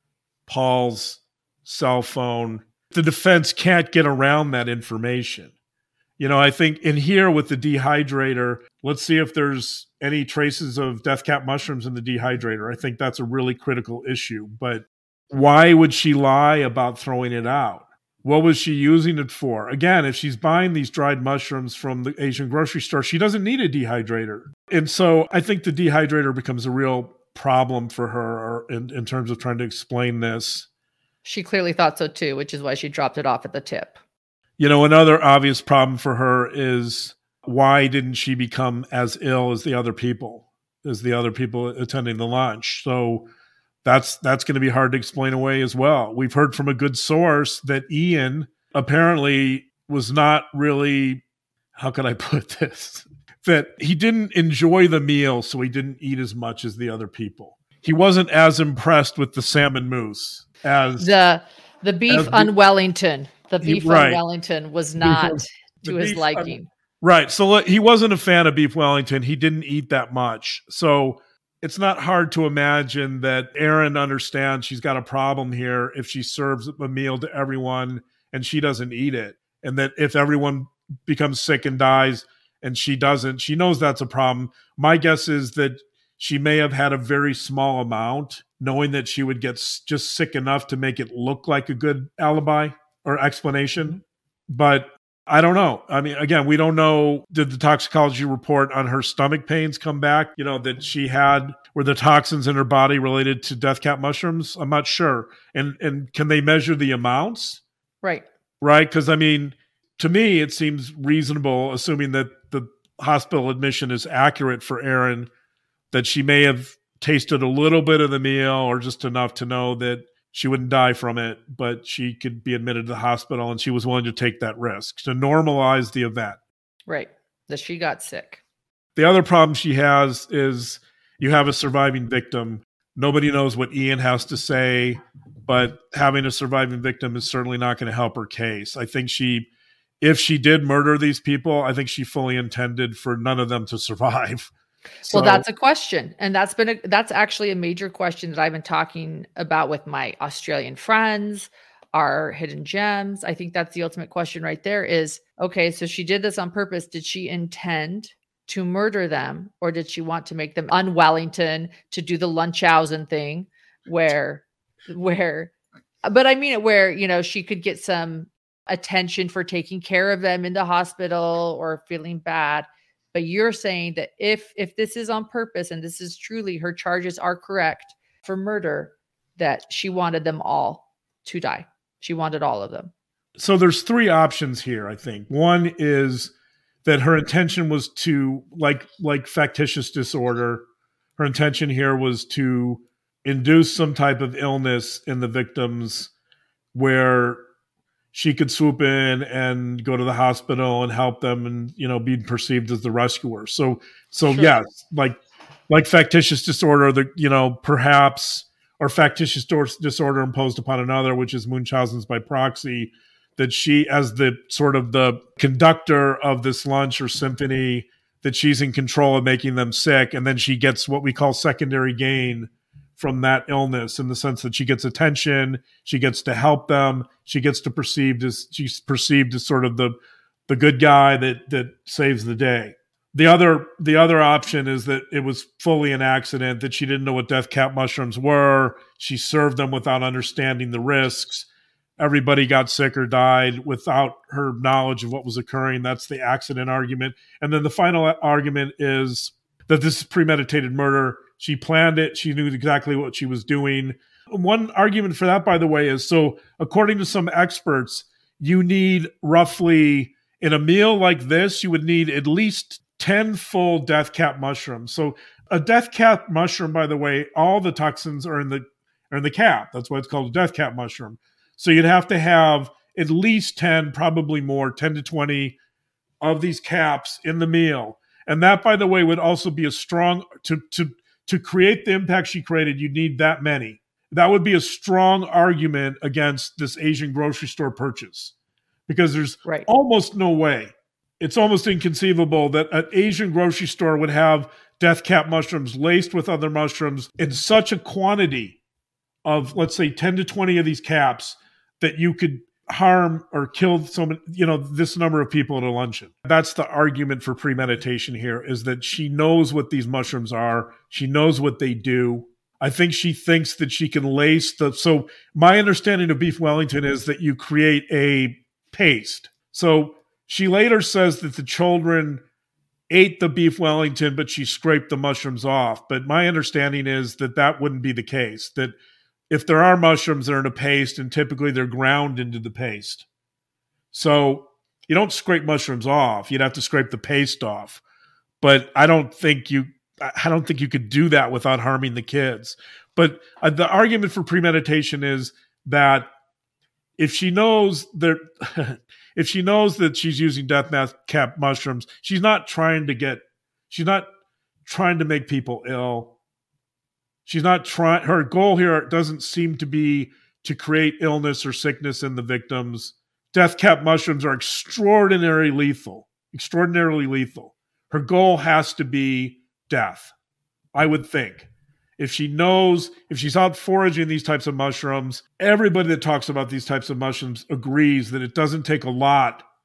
Paul's cell phone. The defense can't get around that information. I think in here with the dehydrator, let's see if there's any traces of death cap mushrooms in the dehydrator. I think that's a really critical issue. But why would she lie about throwing it out? What was she using it for? Again, if she's buying these dried mushrooms from the Asian grocery store, she doesn't need a dehydrator. And so I think the dehydrator becomes a real problem for her in terms of trying to explain this. She clearly thought so too, which is why she dropped it off at the tip. Another obvious problem for her is, why didn't she become as ill as the other people attending the lunch? So that's going to be hard to explain away as well. We've heard from a good source that Ian apparently was not really, how can I put this? That he didn't enjoy the meal, so he didn't eat as much as the other people. He wasn't as impressed with the salmon mousse as the beef on Wellington. The beef on Wellington was not to his liking. Right. So he wasn't a fan of beef Wellington. He didn't eat that much. So it's not hard to imagine that Erin understands she's got a problem here if she serves a meal to everyone and she doesn't eat it. And that if everyone becomes sick and dies and she doesn't. She knows that's a problem. My guess is that she may have had a very small amount, knowing that she would get just sick enough to make it look like a good alibi or explanation. But I don't know. I mean, again, we don't know. Did the toxicology report on her stomach pains come back? You know, that she had, were the toxins in her body related to death cap mushrooms? I'm not sure. And can they measure the amounts? Right. Right? Because, I mean, to me, it seems reasonable, assuming that the hospital admission is accurate for Erin, that she may have tasted a little bit of the meal or just enough to know that she wouldn't die from it, but she could be admitted to the hospital, and she was willing to take that risk to normalize the event. Right. That she got sick. The other problem she has is you have a surviving victim. Nobody knows what Ian has to say, but having a surviving victim is certainly not going to help her case. I think if she did murder these people, I think she fully intended for none of them to survive. So, well, that's a question. And that's actually a major question that I've been talking about with my Australian friends, our hidden gems. I think that's the ultimate question right there is, okay, so she did this on purpose. Did she intend to murder them, or did she want to make them un-Wellington, to do the Munchausen thing where, but I mean it where, you know, she could get some attention for taking care of them in the hospital or feeling bad. But you're saying that if this is on purpose and this is truly her charges are correct for murder, that she wanted them all to die. She wanted all of them. So there's three options here, I think. One is that her intention was to, like factitious disorder, her intention here was to induce some type of illness in the victims where she could swoop in and go to the hospital and help them and, you know, be perceived as the rescuer. So sure. Yes, like factitious disorder, perhaps, or factitious disorder imposed upon another, which is Munchausen's by proxy, that she, as the sort of the conductor of this lunch or symphony, that she's in control of making them sick. And then she gets what we call secondary gain from that illness, in the sense that she gets attention, she gets to help them, she's perceived as sort of the good guy that saves the day. The other option is that it was fully an accident, that she didn't know what death cap mushrooms were. She served them without understanding the risks. Everybody got sick or died without her knowledge of what was occurring. That's the accident argument. And then the final argument is that this is premeditated murder. She planned it. She knew exactly what she was doing. One argument for that, by the way, is, so according to some experts, you need roughly, in a meal like this, you would need at least 10 full death cap mushrooms. So a death cap mushroom, by the way, all the toxins are in the cap. That's why it's called a death cap mushroom. So you'd have to have at least 10, probably more, 10 to 20 of these caps in the meal. And that, by the way, would also be a strong, to create the impact she created, you need that many. That would be a strong argument against this Asian grocery store purchase, because there's almost no way. It's almost inconceivable that an Asian grocery store would have death cap mushrooms laced with other mushrooms in such a quantity of, let's say, 10 to 20 of these caps that you could harm or kill this number of people at a luncheon. That's the argument for premeditation here, is that she knows what these mushrooms are. She knows what they do. I think she thinks that she can lace so my understanding of beef Wellington is that you create a paste. So she later says that the children ate the beef Wellington, but she scraped the mushrooms off. But my understanding is that wouldn't be the case, that if there are mushrooms, they're in a paste, and typically they're ground into the paste. So you don't scrape mushrooms off. You'd have to scrape the paste off. But I don't think you could do that without harming the kids. But the argument for premeditation is that if she knows that she's using death cap mushrooms, she's not trying to make people ill. She's not trying. Her goal here doesn't seem to be to create illness or sickness in the victims. Death cap mushrooms are extraordinarily lethal. Her goal has to be death, I would think. If she's out foraging these types of mushrooms, everybody that talks about these types of mushrooms agrees that it doesn't take a lot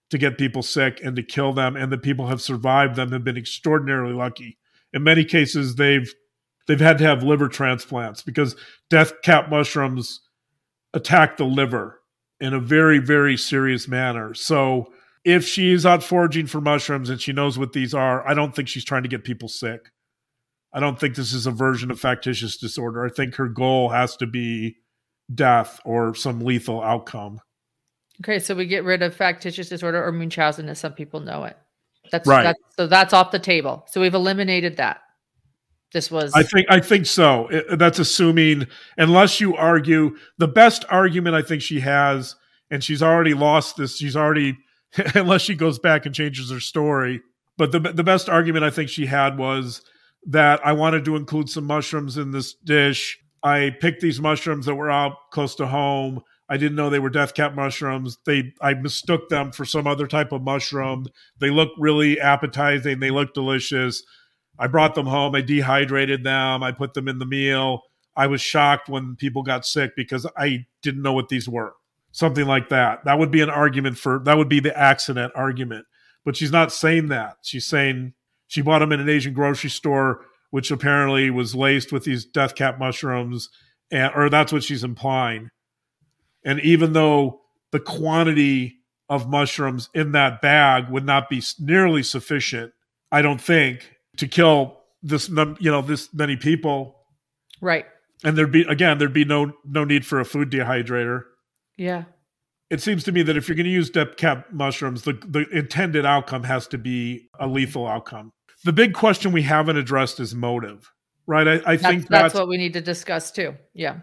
to get people sick and to kill them, and the people have survived them have been extraordinarily lucky. In many cases, they've had to have liver transplants because death cap mushrooms attack the liver in a very, very serious manner. So if she's out foraging for mushrooms and she knows what these are, I don't think she's trying to get people sick. I don't think this is a version of factitious disorder. I think her goal has to be death or some lethal outcome. Okay, so we get rid of factitious disorder or Munchausen as some people know it. That's right. That's off the table. So we've eliminated that. This was. I think so. That's assuming, unless you argue, the best argument I think she has, and she's already lost this. She's already, unless she goes back and changes her story. But the best argument I think she had was that I wanted to include some mushrooms in this dish. I picked these mushrooms that were out close to home. I didn't know they were death cap mushrooms. I mistook them for some other type of mushroom. They look really appetizing. They look delicious. I brought them home. I dehydrated them. I put them in the meal. I was shocked when people got sick because I didn't know what these were. Something like that. That would be an argument that would be the accident argument. But she's not saying that. She's saying she bought them in an Asian grocery store, which apparently was laced with these death cap mushrooms, or that's what she's implying. And even though the quantity of mushrooms in that bag would not be nearly sufficient, I don't think, to kill this many people. Right. And there'd be no need for a food dehydrator. Yeah. It seems to me that if you're going to use death cap mushrooms, the intended outcome has to be a lethal outcome. The big question we haven't addressed is motive, right? I think that's what we need to discuss too. Yeah.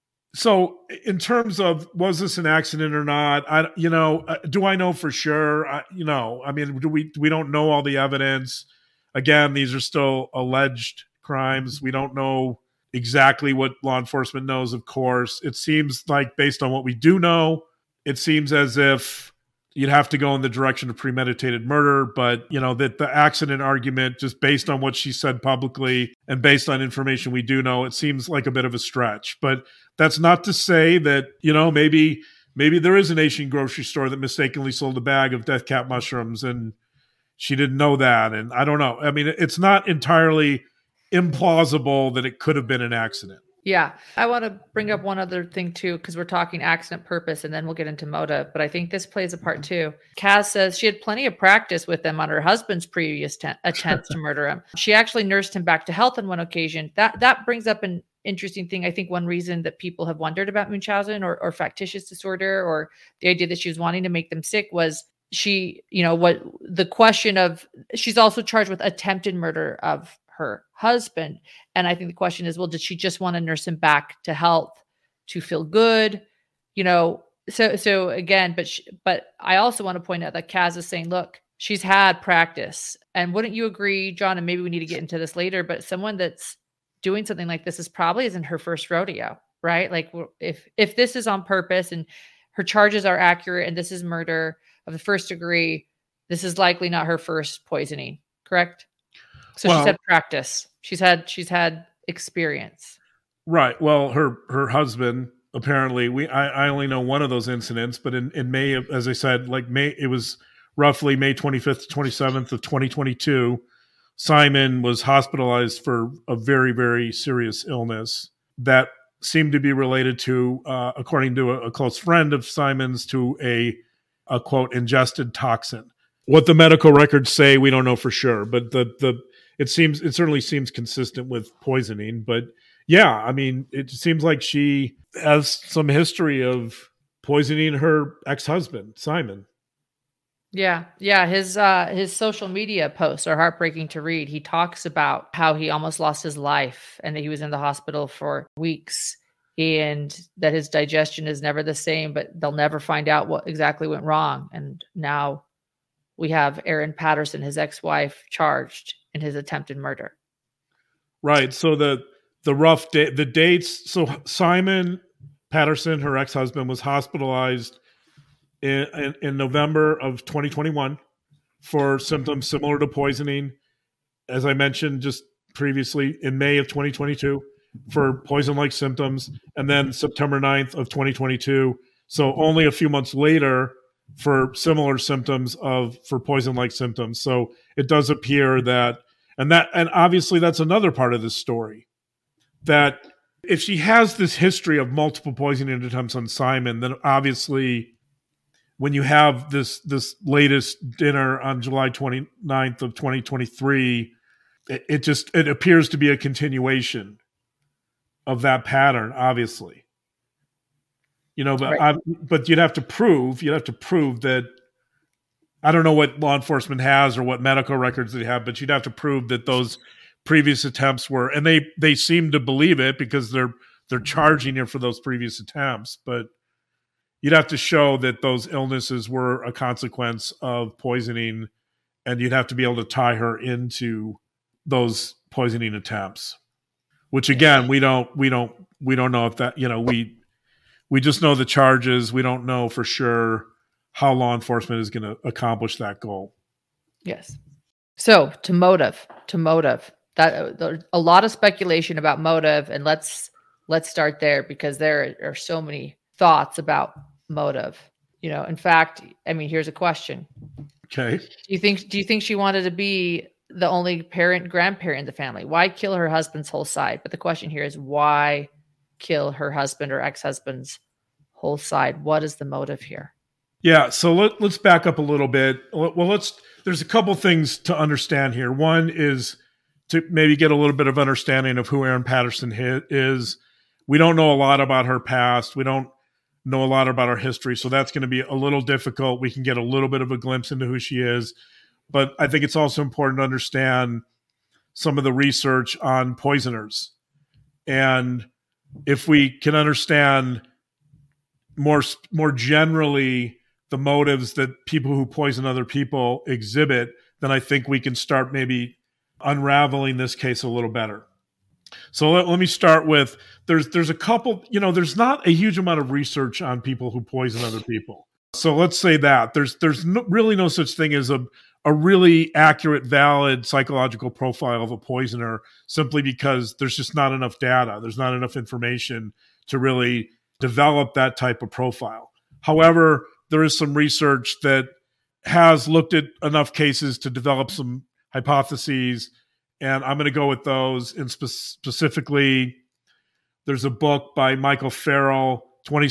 So in terms of, was this an accident or not? Do I know for sure? We don't know all the evidence. Again, these are still alleged crimes. We don't know exactly what law enforcement knows, of course. It seems like, based on what we do know, it seems as if you'd have to go in the direction of premeditated murder, but that the accident argument, just based on what she said publicly and based on information we do know, it seems like a bit of a stretch. But that's not to say that, maybe there is an Asian grocery store that mistakenly sold a bag of death cap mushrooms and she didn't know that. And I don't know. I mean, it's not entirely implausible that it could have been an accident. Yeah. I want to bring up one other thing too, because we're talking accident purpose and then we'll get into motive, but I think this plays a part too. Kaz says she had plenty of practice with them on her husband's previous attempts to murder him. She actually nursed him back to health on one occasion. That brings up an interesting thing. I think one reason that people have wondered about Munchausen or factitious disorder, or the idea that she was wanting to make them sick, was she, what the question of, she's also charged with attempted murder of her husband. And I think the question is, well, did she just want to nurse him back to health to feel good? So again, but I also want to point out that Kaz is saying, look, she's had practice. And wouldn't you agree, John, and maybe we need to get into this later, but someone that's doing something like this isn't her first rodeo, right? Like if this is on purpose and her charges are accurate and this is murder of the first degree, this is likely not her first poisoning, correct? So she's had practice. She's had experience. Right. Well, her husband, apparently, I only know one of those incidents, but in May, as I said, it was roughly May 25th to 27th of 2022, Simon was hospitalized for a very, very serious illness that seemed to be related to, according to a close friend of Simon's, to a quote, ingested toxin. What the medical records say, we don't know for sure, but it certainly seems consistent with poisoning. But yeah, I mean, it seems like she has some history of poisoning her ex-husband, Simon. Yeah. His social media posts are heartbreaking to read. He talks about how he almost lost his life and that he was in the hospital for weeks and that his digestion is never the same, but they'll never find out what exactly went wrong. And now we have Erin Patterson, his ex-wife, charged in his attempted murder. Right. So the dates. So Simon Patterson, her ex-husband, was hospitalized in November of 2021 for symptoms similar to poisoning. As I mentioned just previously, in May of 2022 for poison-like symptoms, and then September 9th of 2022. So only a few months later, for similar symptoms for poison-like symptoms. So it does appear that, and obviously that's another part of this story, that if she has this history of multiple poisoning attempts on Simon, then obviously when you have this latest dinner on July 29th of 2023, it appears to be a continuation of that pattern, obviously. But Right. but you'd have to prove that, I don't know what law enforcement has or what medical records they have, but you'd have to prove that those previous attempts were, and they seem to believe it because they're charging her for those previous attempts, but you'd have to show that those illnesses were a consequence of poisoning, and you'd have to be able to tie her into those poisoning attempts, which again, we don't know if that, we just know the charges. We don't know for sure how law enforcement is going to accomplish that goal. Yes. So to motive, that there's a lot of speculation about motive, and let's start there because there are so many thoughts about motive. In fact, here's a question. Okay. Do you think she wanted to be the only grandparent in the family? Why kill her husband's whole side? But the question here is, why kill her husband or ex-husband's whole side? What is the motive here? Yeah, so let's back up a little bit. Well, there's a couple things to understand here. One is to maybe get a little bit of understanding of who Erin Patterson is. We don't know a lot about her past. We don't know a lot about her history, so that's going to be a little difficult. We can get a little bit of a glimpse into who she is, but I think it's also important to understand some of the research on poisoners. And if we can understand more generally the motives that people who poison other people exhibit, then I think we can start maybe unraveling this case a little better. So let me start with, there's a couple, there's not a huge amount of research on people who poison other people. So let's say that there's really no such thing as a really accurate, valid psychological profile of a poisoner, simply because there's just not enough data. There's not enough information to really develop that type of profile. However, there is some research that has looked at enough cases to develop some hypotheses, and I'm going to go with those. And specifically, there's a book by Michael Farrell,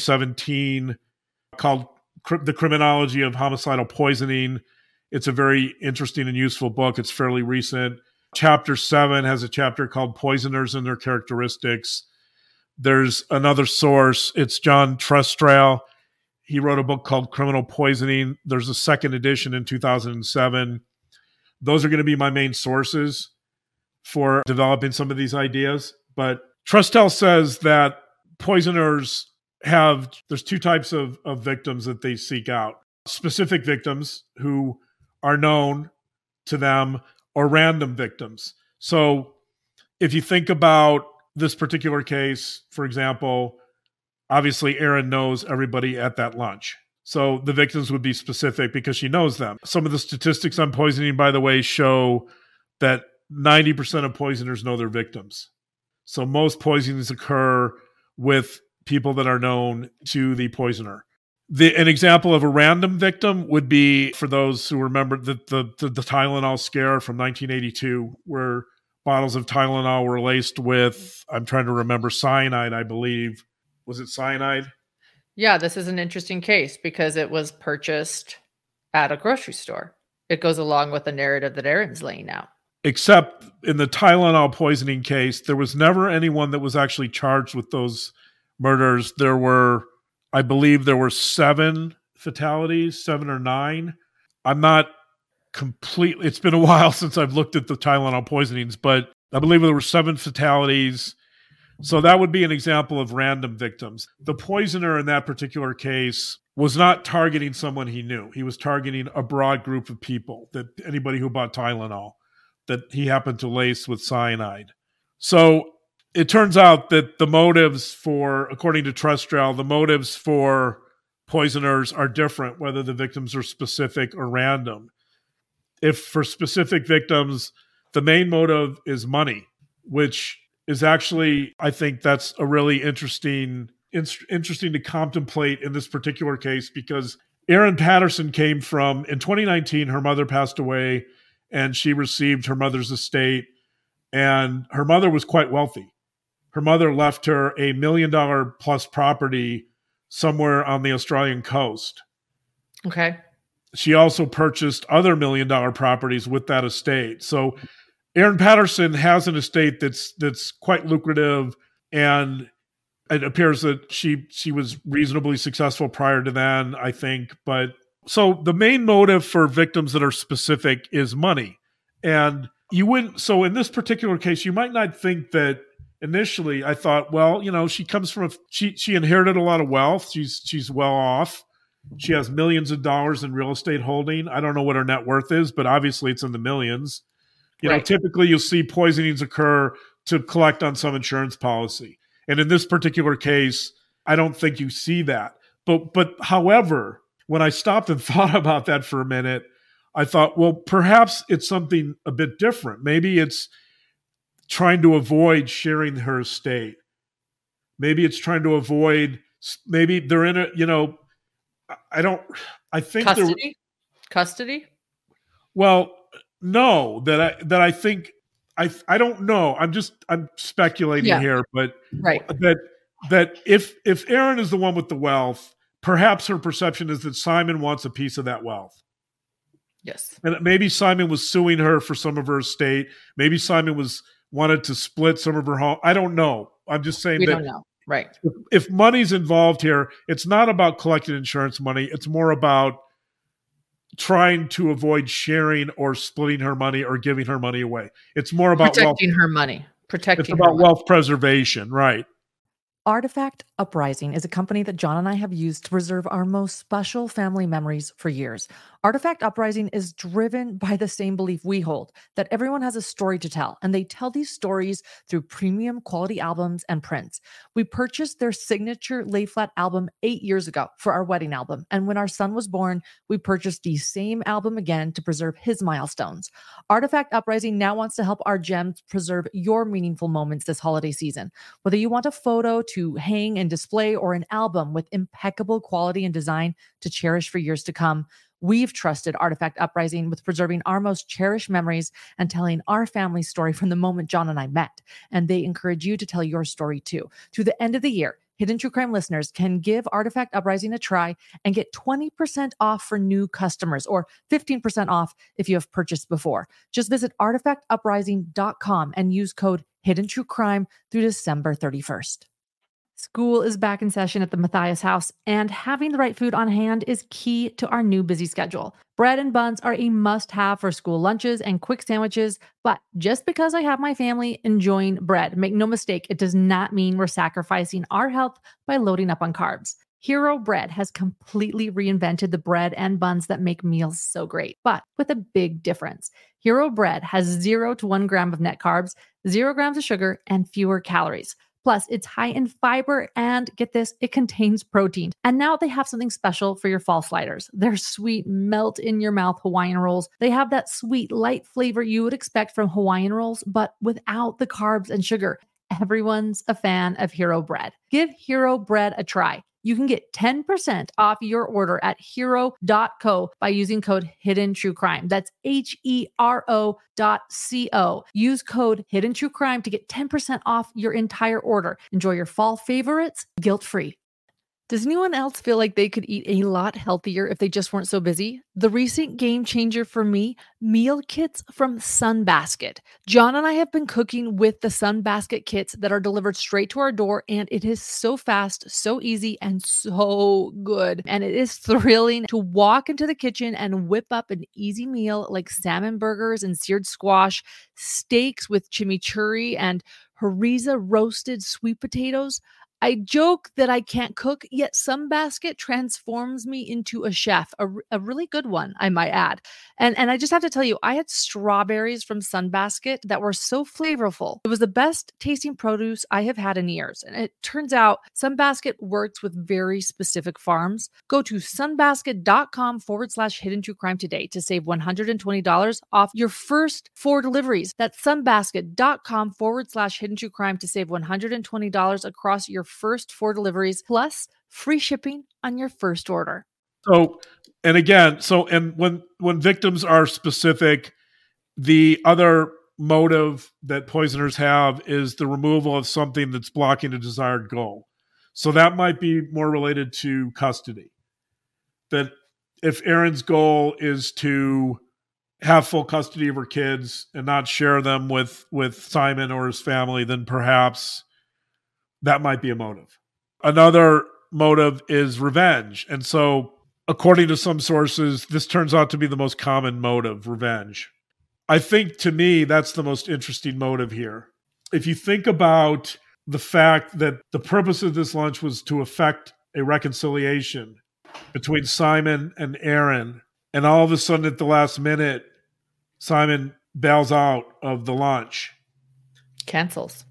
2017, called The Criminology of Homicidal Poisoning. It's a very interesting and useful book. It's fairly recent. Chapter 7 has a chapter called Poisoners and Their Characteristics. There's another source. It's John Trestrail. He wrote a book called Criminal Poisoning. There's a second edition in 2007. Those are going to be my main sources for developing some of these ideas. But Trestrail says that poisoners there's two types of victims that they seek out. Specific victims who are known to them, or random victims. So if you think about this particular case, for example, obviously Erin knows everybody at that lunch. So the victims would be specific because she knows them. Some of the statistics on poisoning, by the way, show that 90% of poisoners know their victims. So most poisonings occur with people that are known to the poisoner. An example of a random victim would be, for those who remember, the Tylenol scare from 1982, where bottles of Tylenol were laced with, I'm trying to remember, cyanide, I believe. Was it cyanide? Yeah, this is an interesting case because it was purchased at a grocery store. It goes along with the narrative that Erin's laying out. Except in the Tylenol poisoning case, there was never anyone that was actually charged with those murders. I believe there were 7 fatalities, 7 or 9. I'm not completely, it's been a while since I've looked at the Tylenol poisonings, but I believe there were 7 fatalities. So that would be an example of random victims. The poisoner in that particular case was not targeting someone he knew. He was targeting a broad group of people, that anybody who bought Tylenol, that he happened to lace with cyanide. So it turns out that the motives according to Trestrail, the motives for poisoners are different, whether the victims are specific or random. If for specific victims, the main motive is money, which is actually, I think that's a really interesting to contemplate in this particular case, because Erin Patterson came from, in 2019, her mother passed away and she received her mother's estate. And her mother was quite wealthy. Her mother left her $1 million plus property somewhere on the Australian coast. Okay. She also purchased other $1 million properties with that estate. So Erin Patterson has an estate that's quite lucrative, and it appears that she was reasonably successful prior to then, I think. But so the main motive for victims that are specific is money. And you wouldn't, so in this particular case, you might not think that initially. I thought, well, she comes from she inherited a lot of wealth. She's well off. She has millions of dollars in real estate holding. I don't know what her net worth is, but obviously it's in the millions. You know, typically you'll see poisonings occur to collect on some insurance policy. And in this particular case, I don't think you see that. But however, when I stopped and thought about that for a minute, I thought, well, perhaps it's something a bit different. Maybe it's trying to avoid sharing her estate. Maybe it's trying to avoid, maybe they're in a, I think Custody? Well, no, that I think, I don't know. I'm speculating here, but that if Erin is the one with the wealth, perhaps her perception is that Simon wants a piece of that wealth. Yes. And maybe Simon was suing her for some of her estate. Maybe Simon wanted to split some of her home. I don't know. I'm just saying we don't know. Right. If money's involved here, it's not about collecting insurance money. It's more about trying to avoid sharing or splitting her money or giving her money away. It's more about protecting her money. It's about wealth preservation, right? Artifact Uprising is a company that John and I have used to preserve our most special family memories for years. Artifact Uprising is driven by the same belief we hold, that everyone has a story to tell, and they tell these stories through premium quality albums and prints. We purchased their signature lay-flat album 8 years ago for our wedding album, and when our son was born, we purchased the same album again to preserve his milestones. Artifact Uprising now wants to help our gems preserve your meaningful moments this holiday season. Whether you want a photo to hang and display or an album with impeccable quality and design to cherish for years to come, we've trusted Artifact Uprising with preserving our most cherished memories and telling our family story from the moment John and I met. And they encourage you to tell your story too. Through the end of the year, Hidden True Crime listeners can give Artifact Uprising a try and get 20% off for new customers, or 15% off if you have purchased before. Just visit artifactuprising.com and use code Hidden True Crime through December 31st. School is back in session at the Mathias house, and having the right food on hand is key to our new busy schedule. Bread and buns are a must-have for school lunches and quick sandwiches, but just because I have my family enjoying bread, make no mistake, it does not mean we're sacrificing our health by loading up on carbs. Hero Bread has completely reinvented the bread and buns that make meals so great, but with a big difference. Hero Bread has 0 to 1 gram of net carbs, 0 grams of sugar, and fewer calories. Plus, it's high in fiber and, get this, it contains protein. And now they have something special for your fall sliders. Their sweet, melt-in-your-mouth Hawaiian rolls. They have that sweet, light flavor you would expect from Hawaiian rolls, but without the carbs and sugar. Everyone's a fan of Hero Bread. Give Hero Bread a try. You can get 10% off your order at hero.co by using code Hidden True Crime. That's HERO.co. Use code Hidden True Crime to get 10% off your entire order. Enjoy your fall favorites guilt-free. Does anyone else feel like they could eat a lot healthier if they just weren't so busy? The recent game changer for me, meal kits from Sunbasket. John and I have been cooking with the Sunbasket kits that are delivered straight to our door, and it is so fast, so easy, and so good. And it is thrilling to walk into the kitchen and whip up an easy meal like salmon burgers and seared squash, steaks with chimichurri, and harissa roasted sweet potatoes. I joke that I can't cook, yet Sunbasket transforms me into a chef, a really good one, I might add. And I just have to tell you, I had strawberries from Sunbasket that were so flavorful. It was the best tasting produce I have had in years. And it turns out Sunbasket works with very specific farms. Go to sunbasket.com/hidden true crime today to save $120 off your first 4 deliveries. That's sunbasket.com/hidden true crime to save $120 across your first 4 deliveries, plus free shipping on your first order. So And again, and when victims are specific, the other motive that poisoners have is the removal of something that's blocking a desired goal. So that might be more related to custody. That if Erin's goal is to have full custody of her kids and not share them with Simon or his family, then perhaps that might be a motive. Another motive is revenge. And so, according to some sources, this turns out to be the most common motive, revenge. I think, to me, that's the most interesting motive here. If you think about the fact that the purpose of this lunch was to effect a reconciliation between Simon and Erin, and all of a sudden at the last minute, Simon bails out of the lunch. Cancels,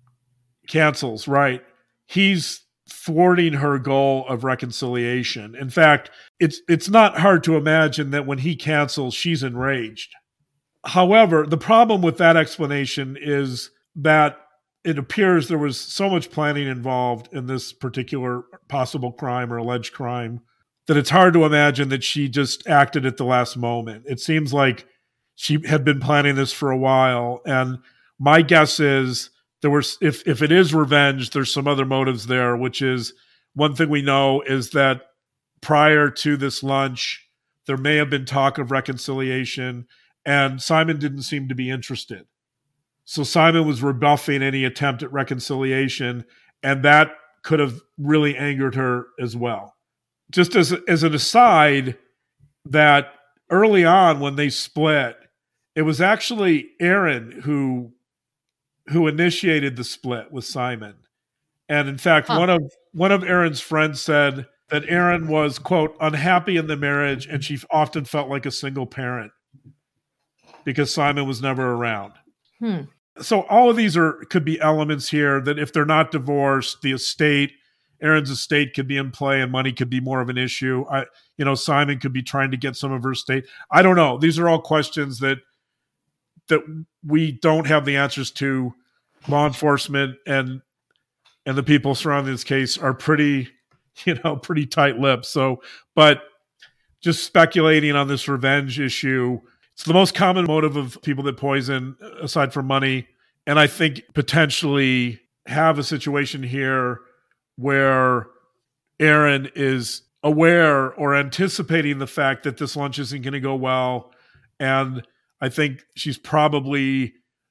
right. He's thwarting her goal of reconciliation. In fact, it's not hard to imagine that when he cancels, she's enraged. However, the problem with that explanation is that it appears there was so much planning involved in this particular possible crime or alleged crime that it's hard to imagine that she just acted at the last moment. It seems like she had been planning this for a while. And my guess is if it is revenge, there's some other motives there, which is one thing we know is that prior to this lunch, there may have been talk of reconciliation, and Simon didn't seem to be interested. So Simon was rebuffing any attempt at reconciliation, and that could have really angered her as well. Just as an aside, that early on when they split, it was actually Erin who initiated the split with Simon. And in fact, one of Erin's friends said that Erin was, quote, unhappy in the marriage, and she often felt like a single parent because Simon was never around. So all of these could be elements here that if they're not divorced, the estate, Erin's estate could be in play and money could be more of an issue. Simon could be trying to get some of her estate. I don't know. These are all questions that we don't have the answers to. Law enforcement and the people surrounding this case are pretty tight-lipped. So, but just speculating on this revenge issue, it's the most common motive of people that poison, aside from money. And I think potentially have a situation here where Erin is aware or anticipating the fact that this lunch isn't going to go well. And I think she's probably,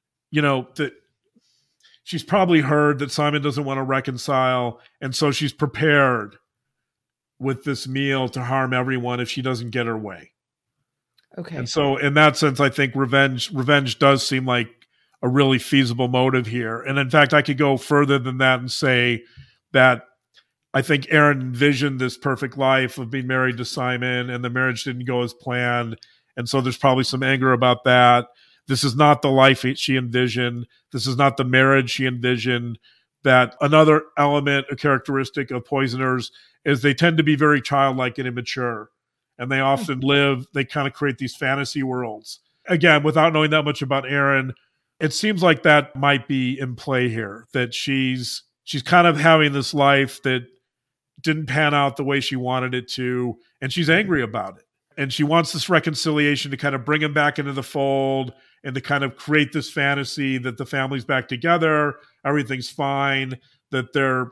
she's probably heard that Simon doesn't want to reconcile. And so she's prepared with this meal to harm everyone if she doesn't get her way. Okay. And so in that sense, I think revenge does seem like a really feasible motive here. And in fact, I could go further than that and say that I think Erin envisioned this perfect life of being married to Simon, and the marriage didn't go as planned. And so there's probably some anger about that. This is not the life she envisioned. This is not the marriage she envisioned. That another element, a characteristic of poisoners, is they tend to be very childlike and immature. And they often they kind of create these fantasy worlds. Again, without knowing that much about Erin, it seems like that might be in play here, that she's kind of having this life that didn't pan out the way she wanted it to, and she's angry about it. And she wants this reconciliation to kind of bring him back into the fold and to kind of create this fantasy that the family's back together, everything's fine, that they're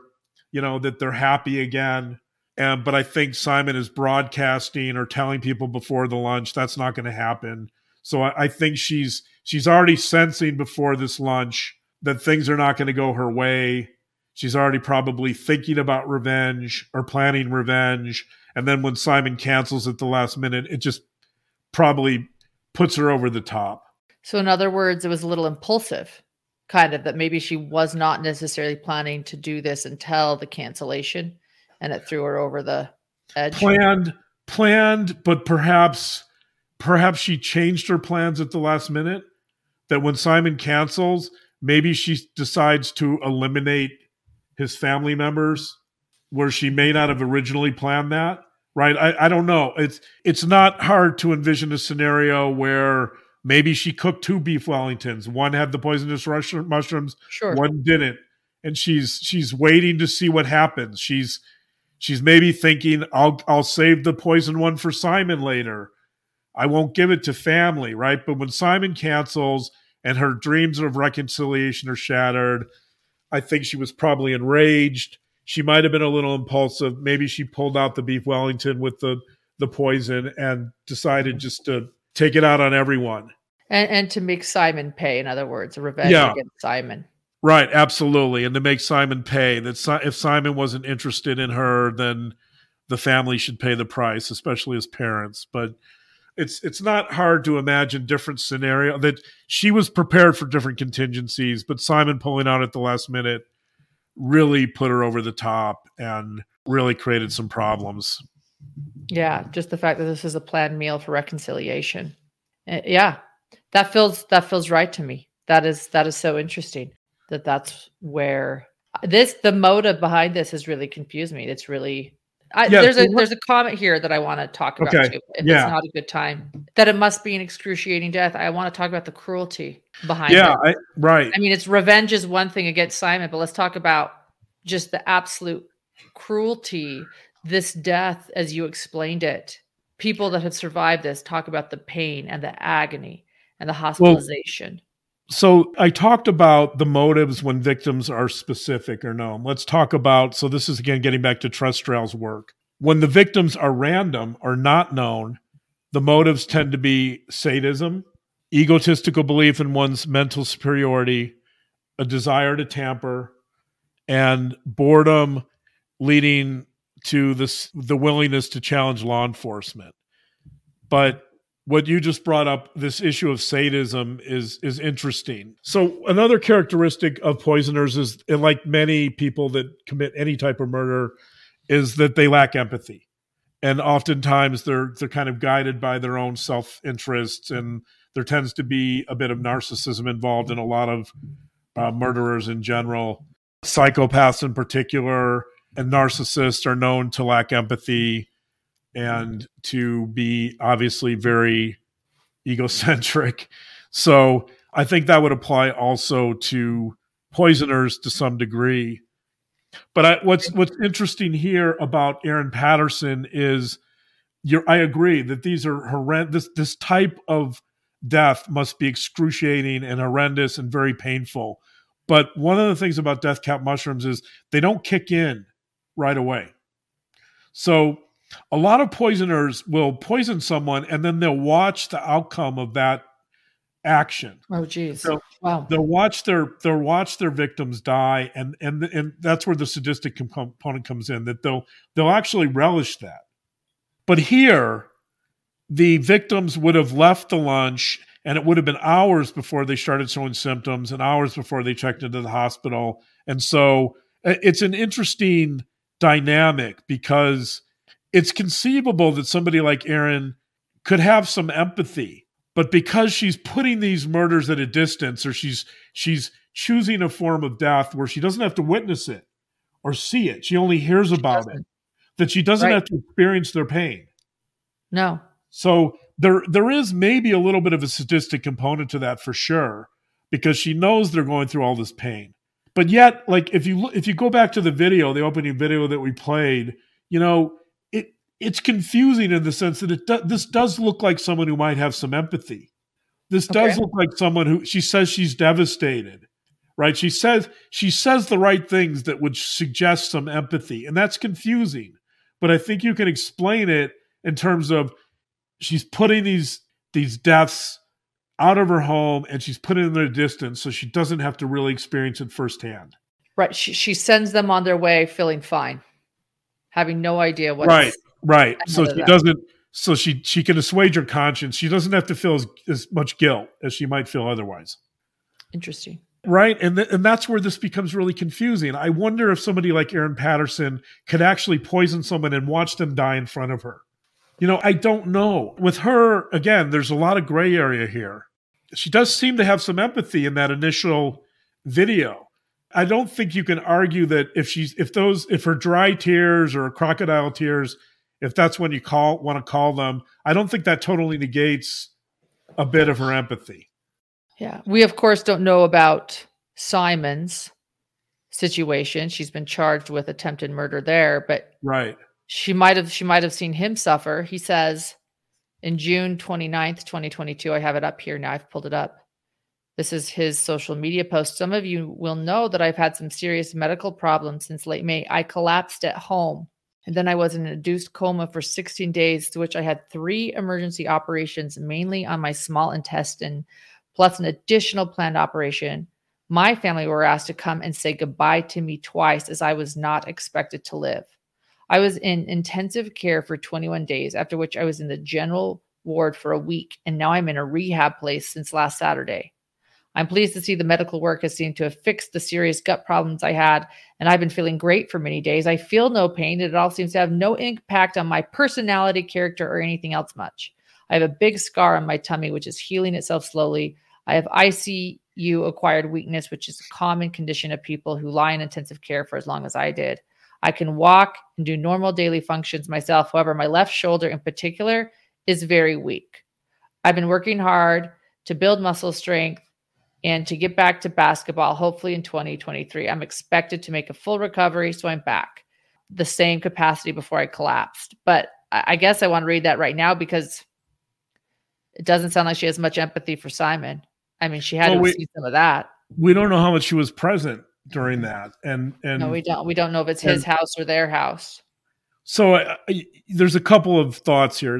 happy again. But I think Simon is broadcasting or telling people before the lunch that's not going to happen. So I think she's already sensing before this lunch that things are not going to go her way. She's already probably thinking about revenge or planning revenge. And then when Simon cancels at the last minute, it just probably puts her over the top. So in other words, it was a little impulsive, kind of, that maybe she was not necessarily planning to do this until the cancellation, and it threw her over the edge. Planned, but perhaps she changed her plans at the last minute, that when Simon cancels, maybe she decides to eliminate his family members where she may not have originally planned that, right? I don't know. It's not hard to envision a scenario where maybe she cooked 2 beef Wellingtons. One had the poisonous mushrooms, sure. One didn't. And she's waiting to see what happens. She's She's maybe thinking, I'll save the poison one for Simon later. I won't give it to family, right? But when Simon cancels and her dreams of reconciliation are shattered, I think she was probably enraged. She might have been a little impulsive. Maybe she pulled out the beef Wellington with the poison and decided just to take it out on everyone. And to make Simon pay, in other words, a revenge against Simon. Right, absolutely. And to make Simon pay, that if Simon wasn't interested in her, then the family should pay the price, especially as parents. But it's not hard to imagine different scenario that she was prepared for different contingencies, but Simon pulling out at the last minute really put her over the top and really created some problems. Yeah, just the fact that this is a planned meal for reconciliation. Yeah, that feels right to me. That is so interesting. That's where the motive behind this has really confused me. It's really there's a comment here that I want to talk about too. If it's not a good time, that it must be an excruciating death. I want to talk about the cruelty behind it. Right. I mean, it's revenge is one thing against Simon, but let's talk about just the absolute cruelty. This death, as you explained it, people that have survived this talk about the pain and the agony and the hospitalization. So I talked about the motives when victims are specific or known. Let's talk about, so this is again getting back to Trestrail's work. When the victims are random or not known, the motives tend to be sadism, egotistical belief in one's mental superiority, a desire to tamper, and boredom leading to the willingness to challenge law enforcement. But what you just brought up, this issue of sadism, is interesting. So another characteristic of poisoners is, like many people that commit any type of murder, is that they lack empathy. And oftentimes they're kind of guided by their own self-interests, and there tends to be a bit of narcissism involved in a lot of murderers in general. Psychopaths in particular and narcissists are known to lack empathy and to be obviously very egocentric. So I think that would apply also to poisoners to some degree. But what's interesting here about Erin Patterson is I agree that these are horrendous. This type of death must be excruciating and horrendous and very painful. But one of the things about death cap mushrooms is they don't kick in right away. So a lot of poisoners will poison someone and then they'll watch the outcome of that action. Oh, geez. So wow. They'll watch their victims die, and that's where the sadistic component comes in, that they'll actually relish that. But here, the victims would have left the lunch, and it would have been hours before they started showing symptoms and hours before they checked into the hospital. And so it's an interesting dynamic, because it's conceivable that somebody like Erin could have some empathy, but because she's putting these murders at a distance, or she's choosing a form of death where she doesn't have to witness it or see it, she only hears about it, that she doesn't have to experience their pain. No. So there is maybe a little bit of a sadistic component to that for sure, because she knows they're going through all this pain. But yet, like if you go back to the video, the opening video that we played, it's confusing in the sense that this does look like someone who might have some empathy. This does look like someone who, she says she's devastated, right? She says the right things that would suggest some empathy, and that's confusing. But I think you can explain it in terms of she's putting these deaths out of her home, and she's putting them at a distance so she doesn't have to really experience it firsthand. Right. She sends them on their way feeling fine, having no idea what. Right. So she doesn't. So she can assuage her conscience. She doesn't have to feel as much guilt as she might feel otherwise. Interesting. Right. And that's where this becomes really confusing. I wonder if somebody like Erin Patterson could actually poison someone and watch them die in front of her. I don't know. With her, again, there's a lot of gray area here. She does seem to have some empathy in that initial video. I don't think you can argue that if her dry tears or crocodile tears, if that's when you want to call them, I don't think that totally negates a bit of her empathy. Yeah. We, of course, don't know about Simon's situation. She's been charged with attempted murder there, but Right. she might have seen him suffer. He says in June 29th, 2022, I have it up here now. I've pulled it up. This is his social media post. Some of you will know that I've had some serious medical problems since late May. I collapsed at home, and then I was in an induced coma for 16 days, to which I had 3 emergency operations, mainly on my small intestine, plus an additional planned operation. My family were asked to come and say goodbye to me twice, as I was not expected to live. I was in intensive care for 21 days, after which I was in the general ward for a week, and now I'm in a rehab place since last Saturday. I'm pleased to see the medical work has seemed to have fixed the serious gut problems I had, and I've been feeling great for many days. I feel no pain, and it all seems to have no impact on my personality, character, or anything else much. I have a big scar on my tummy, which is healing itself slowly. I have ICU-acquired weakness, which is a common condition of people who lie in intensive care for as long as I did. I can walk and do normal daily functions myself. However, my left shoulder in particular is very weak. I've been working hard to build muscle strength and to get back to basketball, hopefully in 2023. I'm expected to make a full recovery, so I'm back. The same capacity before I collapsed. But I guess I want to read that right now because it doesn't sound like she has much empathy for Simon. I mean, she had to see some of that. We don't know how much she was present during that. And no, we don't. We don't know if it's his house or their house. So there's a couple of thoughts here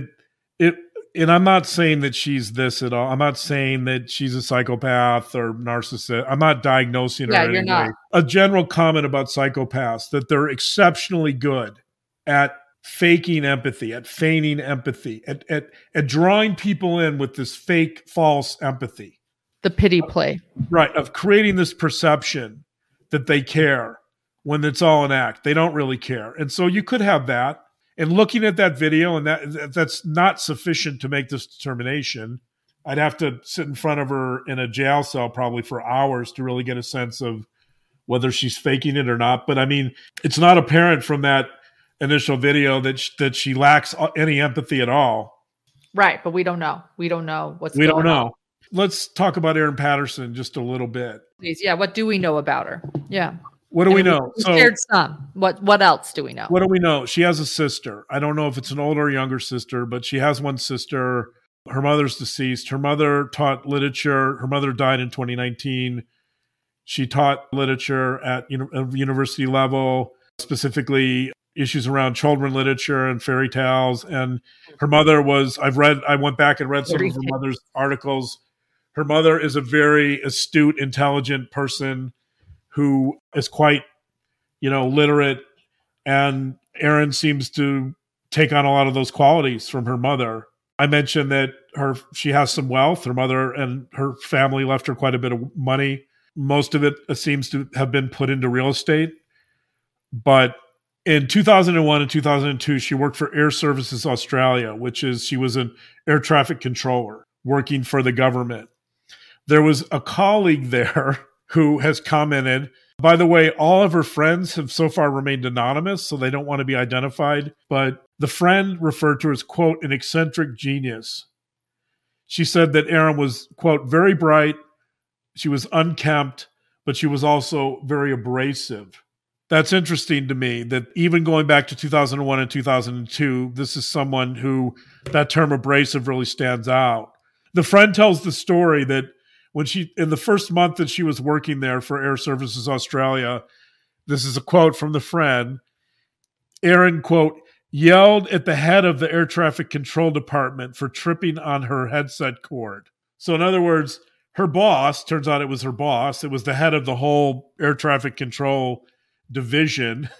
and I'm not saying that she's this at all. I'm not saying that she's a psychopath or narcissist. I'm not diagnosing her. Yeah, you're not. A general comment about psychopaths, that they're exceptionally good at faking empathy, at feigning empathy, at drawing people in with this fake, false empathy. The pity play. Right, of creating this perception that they care when it's all an act. They don't really care. And so you could have that. And looking at that video, and that's not sufficient to make this determination. I'd have to sit in front of her in a jail cell probably for hours to really get a sense of whether she's faking it or not. But I mean, it's not apparent from that initial video that she lacks any empathy at all. Right, but we don't know. We don't know what's going on. We don't know. Let's talk about Erin Patterson just a little bit. Please, yeah. What do we know about her? Yeah. What do we know? We shared some. What else do we know? What do we know? She has a sister. I don't know if it's an older or younger sister, but she has one sister. Her mother's deceased. Her mother taught literature. Her mother died in 2019. She taught literature at university level, specifically issues around children literature and fairy tales. And her mother I went back and read some of her mother's articles. Her mother is a very astute, intelligent person who is quite, literate. And Erin seems to take on a lot of those qualities from her mother. I mentioned that she has some wealth. Her mother and her family left her quite a bit of money. Most of it seems to have been put into real estate. But in 2001 and 2002, she worked for Air Services Australia, she was an air traffic controller working for the government. There was a colleague there who has commented, by the way, all of her friends have so far remained anonymous, so they don't want to be identified. But the friend referred to her as, quote, an eccentric genius. She said that Erin was, quote, very bright. She was unkempt, but she was also very abrasive. That's interesting to me that even going back to 2001 and 2002, this is someone who that term abrasive really stands out. The friend tells the story that when in the first month that she was working there for Air Services Australia, this is a quote from the friend, Erin, quote, yelled at the head of the air traffic control department for tripping on her headset cord. So in other words, her boss, turns out it was her boss, it was the head of the whole air traffic control division.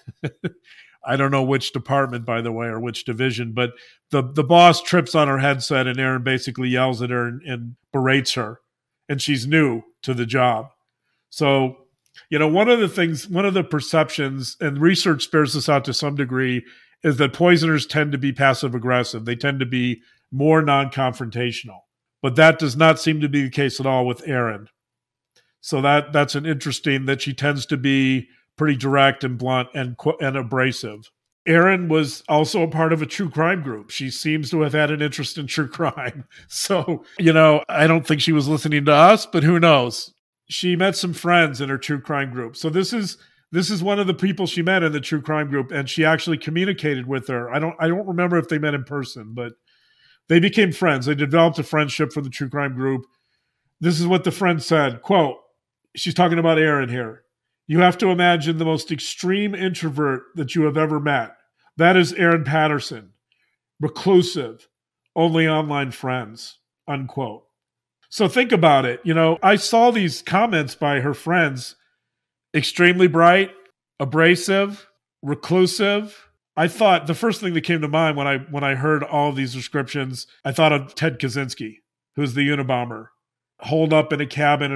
I don't know which department, by the way, or which division, but the boss trips on her headset and Erin basically yells at her and berates her. And she's new to the job. So, one of the perceptions, and research bears this out to some degree, is that poisoners tend to be passive aggressive. They tend to be more non-confrontational. But that does not seem to be the case at all with Erin. So that's an interesting, that she tends to be pretty direct and blunt and abrasive. Erin was also a part of a true crime group. She seems to have had an interest in true crime. So, I don't think she was listening to us, but who knows? she met some friends in her true crime group. So this is one of the people she met in the true crime group, and she actually communicated with her. I don't remember if they met in person, but they became friends. They developed a friendship for the true crime group. This is what the friend said, quote, she's talking about Erin here. You have to imagine the most extreme introvert that you have ever met. That is Erin Patterson. Reclusive, only online friends, unquote. So think about it. I saw these comments by her friends, extremely bright, abrasive, reclusive. I thought the first thing that came to mind when I heard all of these descriptions, I thought of Ted Kaczynski, who's the Unabomber, holed up in a cabin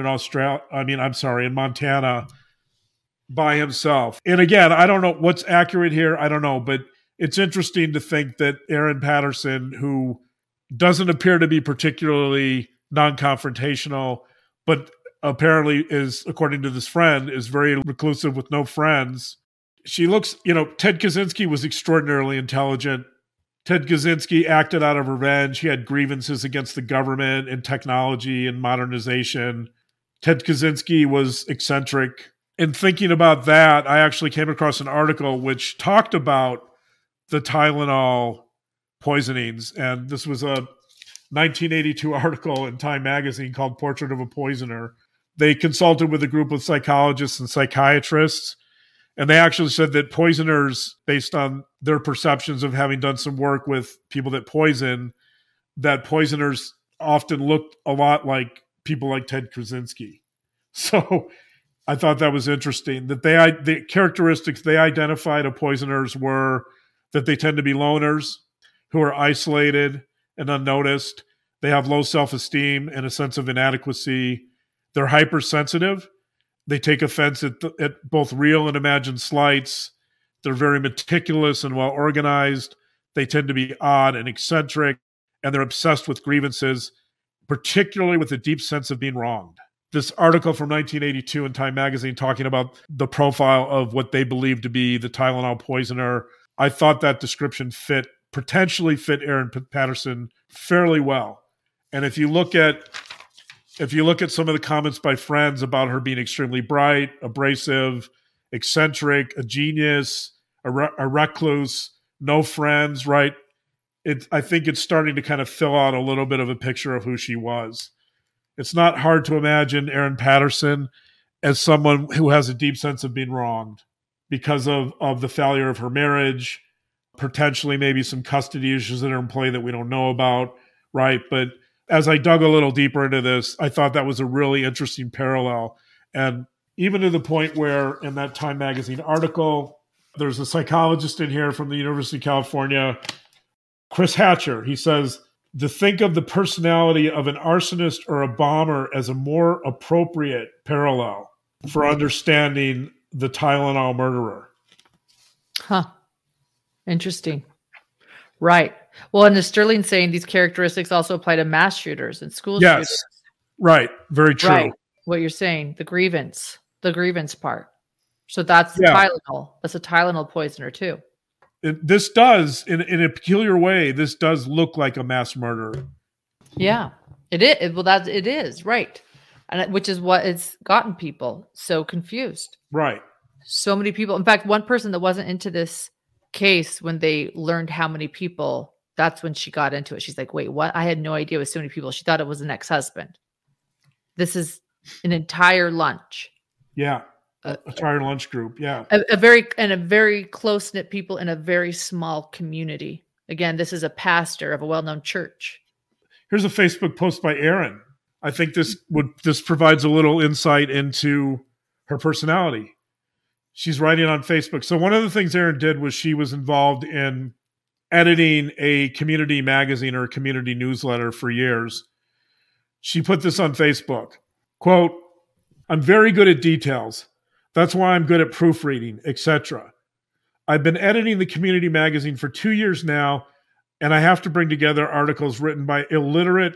in Montana by himself. And again, I don't know what's accurate here. I don't know, but it's interesting to think that Erin Patterson, who doesn't appear to be particularly non-confrontational, but apparently is, according to this friend, is very reclusive with no friends. She looks, Ted Kaczynski was extraordinarily intelligent. Ted Kaczynski acted out of revenge. He had grievances against the government and technology and modernization. Ted Kaczynski was eccentric. In thinking about that, I actually came across an article which talked about the Tylenol poisonings. And this was a 1982 article in Time magazine called Portrait of a Poisoner. They consulted with a group of psychologists and psychiatrists, and they actually said that poisoners, based on their perceptions of having done some work with people that poison, that poisoners often looked a lot like people like Ted Kaczynski. So I thought that was interesting, that the characteristics they identified of poisoners were that they tend to be loners who are isolated and unnoticed. They have low self-esteem and a sense of inadequacy. They're hypersensitive. They take offense at both real and imagined slights. They're very meticulous and well-organized. They tend to be odd and eccentric, and they're obsessed with grievances, particularly with a deep sense of being wronged. This article from 1982 in Time magazine talking about the profile of what they believe to be the Tylenol poisoner, I thought that description potentially fit Erin Patterson fairly well. And if you look at some of the comments by friends about her being extremely bright, abrasive, eccentric, a genius, a recluse, no friends, right? I think it's starting to kind of fill out a little bit of a picture of who she was. It's not hard to imagine Erin Patterson as someone who has a deep sense of being wronged because of the failure of her marriage, potentially maybe some custody issues that are in play that we don't know about, right? But as I dug a little deeper into this, I thought that was a really interesting parallel. And even to the point where in that Time magazine article, there's a psychologist in here from the University of California, Chris Hatcher. He says, to think of the personality of an arsonist or a bomber as a more appropriate parallel for understanding the Tylenol murderer. Huh. Interesting. Right. Well, and as Sterling's saying, these characteristics also apply to mass shooters and school shooters. Yes. Right. Very true. Right. What you're saying, the grievance part. So that's the Tylenol. That's a Tylenol poisoner too. This does, in a peculiar way, this does look like a mass murder. Yeah, it is. Well, it is, right. And which is what it's gotten people so confused. Right. So many people. In fact, one person that wasn't into this case, when they learned how many people, that's when she got into it. She's like, wait, what? I had no idea it was so many people. She thought it was an ex-husband. This is an entire lunch. Yeah. Entire lunch group. Yeah. A very close-knit people in a very small community. Again, this is a pastor of a well-known church. Here's a Facebook post by Erin. I think this provides a little insight into her personality. She's writing on Facebook. So one of the things Erin did was she was involved in editing a community magazine or a community newsletter for years. She put this on Facebook. Quote, I'm very good at details. That's why I'm good at proofreading, etc. I've been editing the community magazine for 2 years now, and I have to bring together articles written by illiterate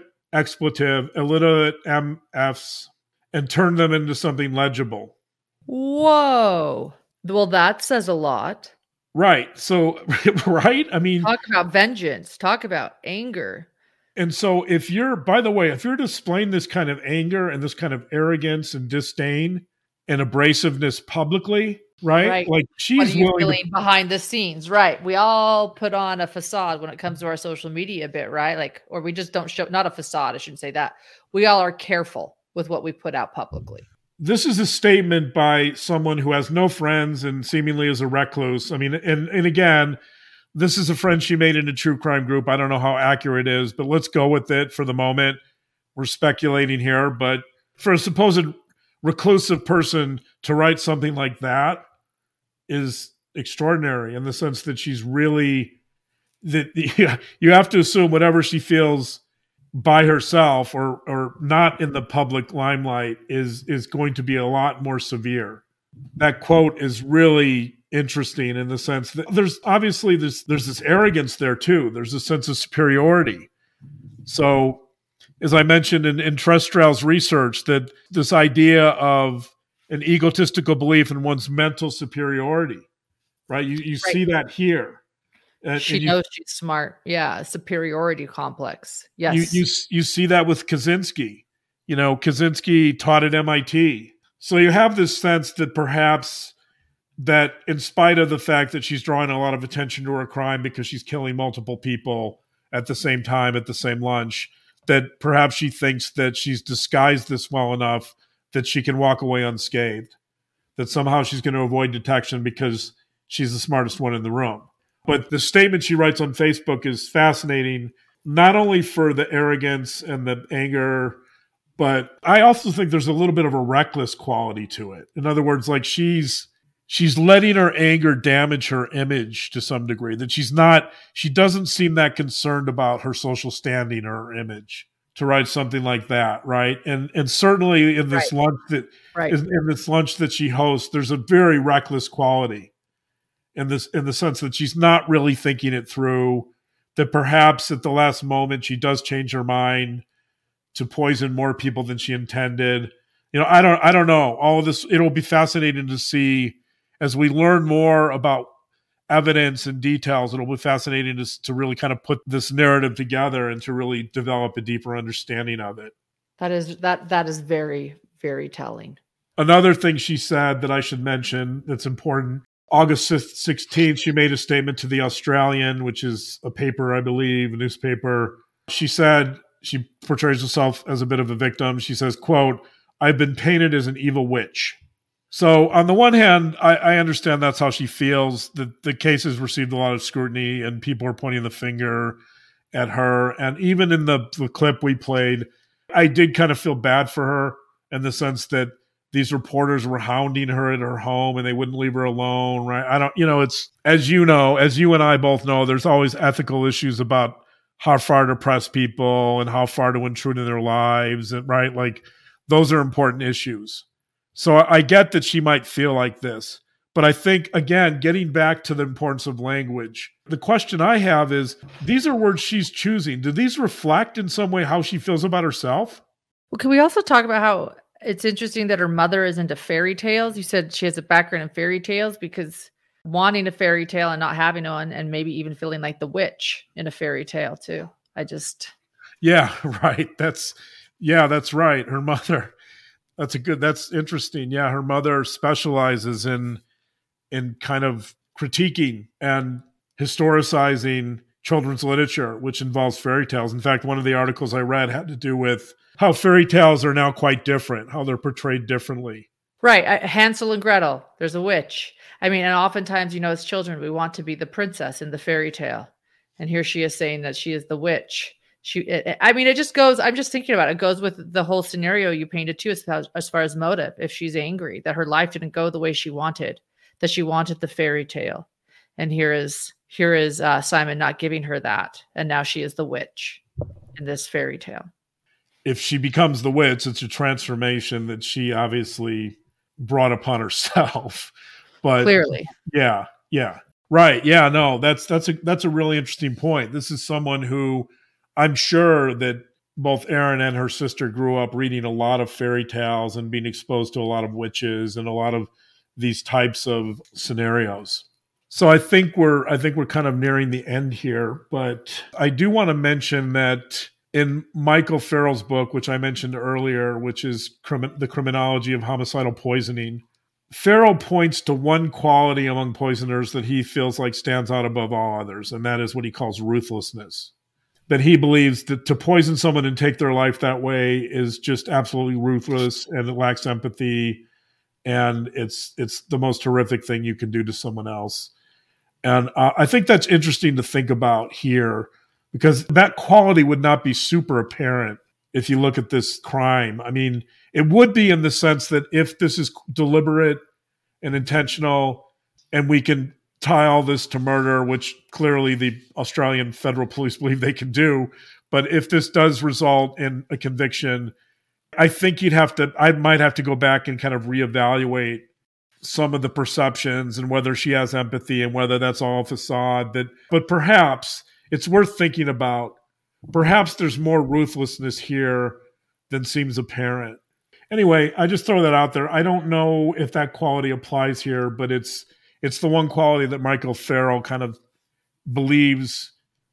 MFs and turn them into something legible. Whoa. Well, that says a lot. Right. So, right? I mean, talk about vengeance. Talk about anger. And so if you're displaying this kind of anger and this kind of arrogance and disdain and abrasiveness publicly, right? Like What she's are you willing feeling behind the scenes? Right. We all put on a facade when it comes to our social media a bit, right? Like, or we just don't show, not a facade, I shouldn't say that. We all are careful with what we put out publicly. This is a statement by someone who has no friends and seemingly is a recluse. I mean, and again, this is a friend she made in a true crime group. I don't know how accurate it is, but let's go with it for the moment. We're speculating here, but for a supposed reclusive person to write something like that is extraordinary in the sense that she's really that you have to assume whatever she feels by herself or not in the public limelight is going to be a lot more severe. That quote is really interesting in the sense that there's this arrogance there too. There's a sense of superiority. So as I mentioned in Trestrell's research, that this idea of an egotistical belief in one's mental superiority, right? You see that here. She knows she's smart. Yeah, superiority complex. Yes. You see that with Kaczynski. Kaczynski taught at MIT. So you have this sense that perhaps that in spite of the fact that she's drawing a lot of attention to her crime because she's killing multiple people at the same time at the same lunch, that perhaps she thinks that she's disguised this well enough that she can walk away unscathed, that somehow she's going to avoid detection because she's the smartest one in the room. But the statement she writes on Facebook is fascinating, not only for the arrogance and the anger, but I also think there's a little bit of a reckless quality to it. In other words, like she's letting her anger damage her image to some degree, that she doesn't seem that concerned about her social standing or her image to write something like that, right? And certainly in this lunch that she hosts, there's a very reckless quality in the sense that she's not really thinking it through, that perhaps at the last moment she does change her mind to poison more people than she intended. I don't know. All of this, it'll be fascinating to see as we learn more about evidence and details. It'll be fascinating to really kind of put this narrative together and to really develop a deeper understanding of it. That is very, very telling. Another thing she said that I should mention that's important, August 16th, she made a statement to The Australian, which is a paper, I believe, a newspaper. She said she portrays herself as a bit of a victim. She says, quote, "I've been painted as an evil witch." So on the one hand, I understand that's how she feels. The case has received a lot of scrutiny and people are pointing the finger at her. And even in the clip we played, I did kind of feel bad for her in the sense that these reporters were hounding her at her home and they wouldn't leave her alone, right? It's, as you and I both know, there's always ethical issues about how far to press people and how far to intrude in their lives, right? Like those are important issues. So I get that she might feel like this, but I think, again, getting back to the importance of language, the question I have is, these are words she's choosing. Do these reflect in some way how she feels about herself? Well, can we also talk about how it's interesting that her mother is into fairy tales? You said she has a background in fairy tales, because wanting a fairy tale and not having one, and maybe even feeling like the witch in a fairy tale too. Yeah, right. That's right. Her mother, that's interesting. Yeah. Her mother specializes in kind of critiquing and historicizing children's literature, which involves fairy tales. In fact, one of the articles I read had to do with how fairy tales are now quite different, how they're portrayed differently. Right. Hansel and Gretel, there's a witch. I mean, and oftentimes, as children, we want to be the princess in the fairy tale. And here she is saying that she is the witch. It just goes, I'm just thinking about it. It goes with the whole scenario you painted too, as far as motive. If she's angry that her life didn't go the way she wanted, that she wanted the fairy tale. And here is Simon not giving her that. And now she is the witch in this fairy tale. If she becomes the witch, it's a transformation that she obviously brought upon herself. But clearly. Yeah. Right. Yeah, no, that's a really interesting point. This is someone who I'm sure that both Erin and her sister grew up reading a lot of fairy tales and being exposed to a lot of witches and a lot of these types of scenarios. So I think we're kind of nearing the end here, but I do want to mention that in Michael Farrell's book, which I mentioned earlier, which is The Criminology of Homicidal Poisoning, Farrell points to one quality among poisoners that he feels like stands out above all others, and that is what he calls ruthlessness. That he believes that to poison someone and take their life that way is just absolutely ruthless, and it lacks empathy, and it's the most horrific thing you can do to someone else. And I think that's interesting to think about here, because that quality would not be super apparent if you look at this crime. I mean, it would be in the sense that if this is deliberate and intentional, and we can tie all this to murder, which clearly the Australian Federal Police believe they can do, but if this does result in a conviction, I think I might have to go back and kind of reevaluate some of the perceptions and whether she has empathy and whether that's all facade. But perhaps it's worth thinking about. Perhaps there's more ruthlessness here than seems apparent. Anyway, I just throw that out there. I don't know if that quality applies here, but it's the one quality that Michael Farrell kind of believes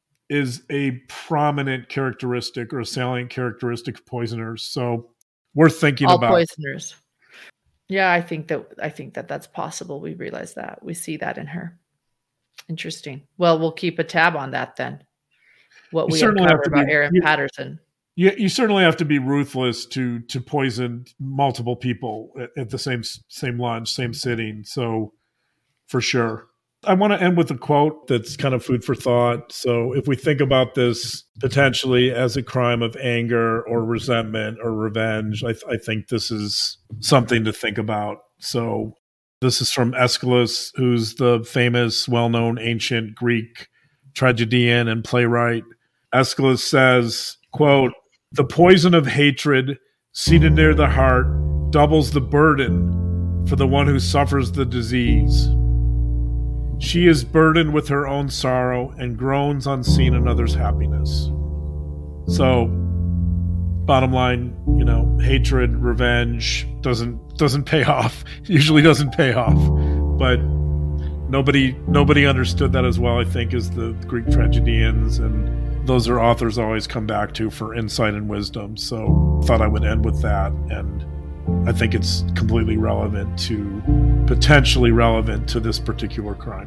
is a prominent characteristic or a salient characteristic of poisoners. So worth thinking about. All poisoners. Yeah, I think that that's possible. We realize that. We see that in her. Interesting. Well, we'll keep a tab on that then. What we uncover about Erin Patterson. You certainly have to be ruthless to poison multiple people at the same lunch, same sitting. So for sure. I want to end with a quote that's kind of food for thought. So if we think about this potentially as a crime of anger or resentment or revenge, I think this is something to think about. So this is from Aeschylus, who's the famous, well-known ancient Greek tragedian and playwright. Aeschylus says, quote, "The poison of hatred seated near the heart doubles the burden for the one who suffers the disease. She is burdened with her own sorrow and groans unseen in others' happiness." So, bottom line, hatred, revenge doesn't pay off. Usually doesn't pay off. But nobody understood that as well, I think, as the Greek tragedians, and those are authors always come back to for insight and wisdom. So, thought I would end with that, and I think it's completely potentially relevant to this particular crime.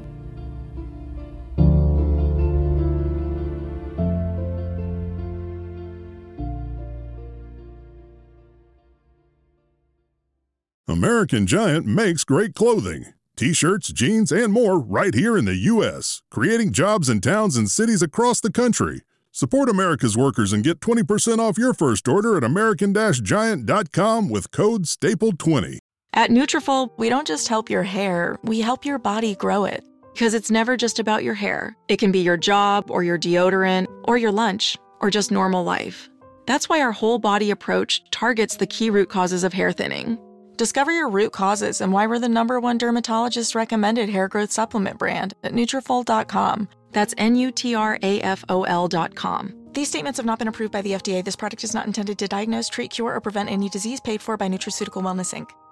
American Giant makes great clothing. T-shirts, jeans, and more right here in the U.S., creating jobs in towns and cities across the country. Support America's workers and get 20% off your first order at american-giant.com with code STAPLE20. At Nutrafol, we don't just help your hair, we help your body grow it. Because it's never just about your hair. It can be your job, or your deodorant, or your lunch, or just normal life. That's why our whole body approach targets the key root causes of hair thinning. Discover your root causes and why we're the #1 dermatologist-recommended hair growth supplement brand at Nutrafol.com. That's Nutrafol.com. These statements have not been approved by the FDA. This product is not intended to diagnose, treat, cure, or prevent any disease paid for by Nutraceutical Wellness, Inc.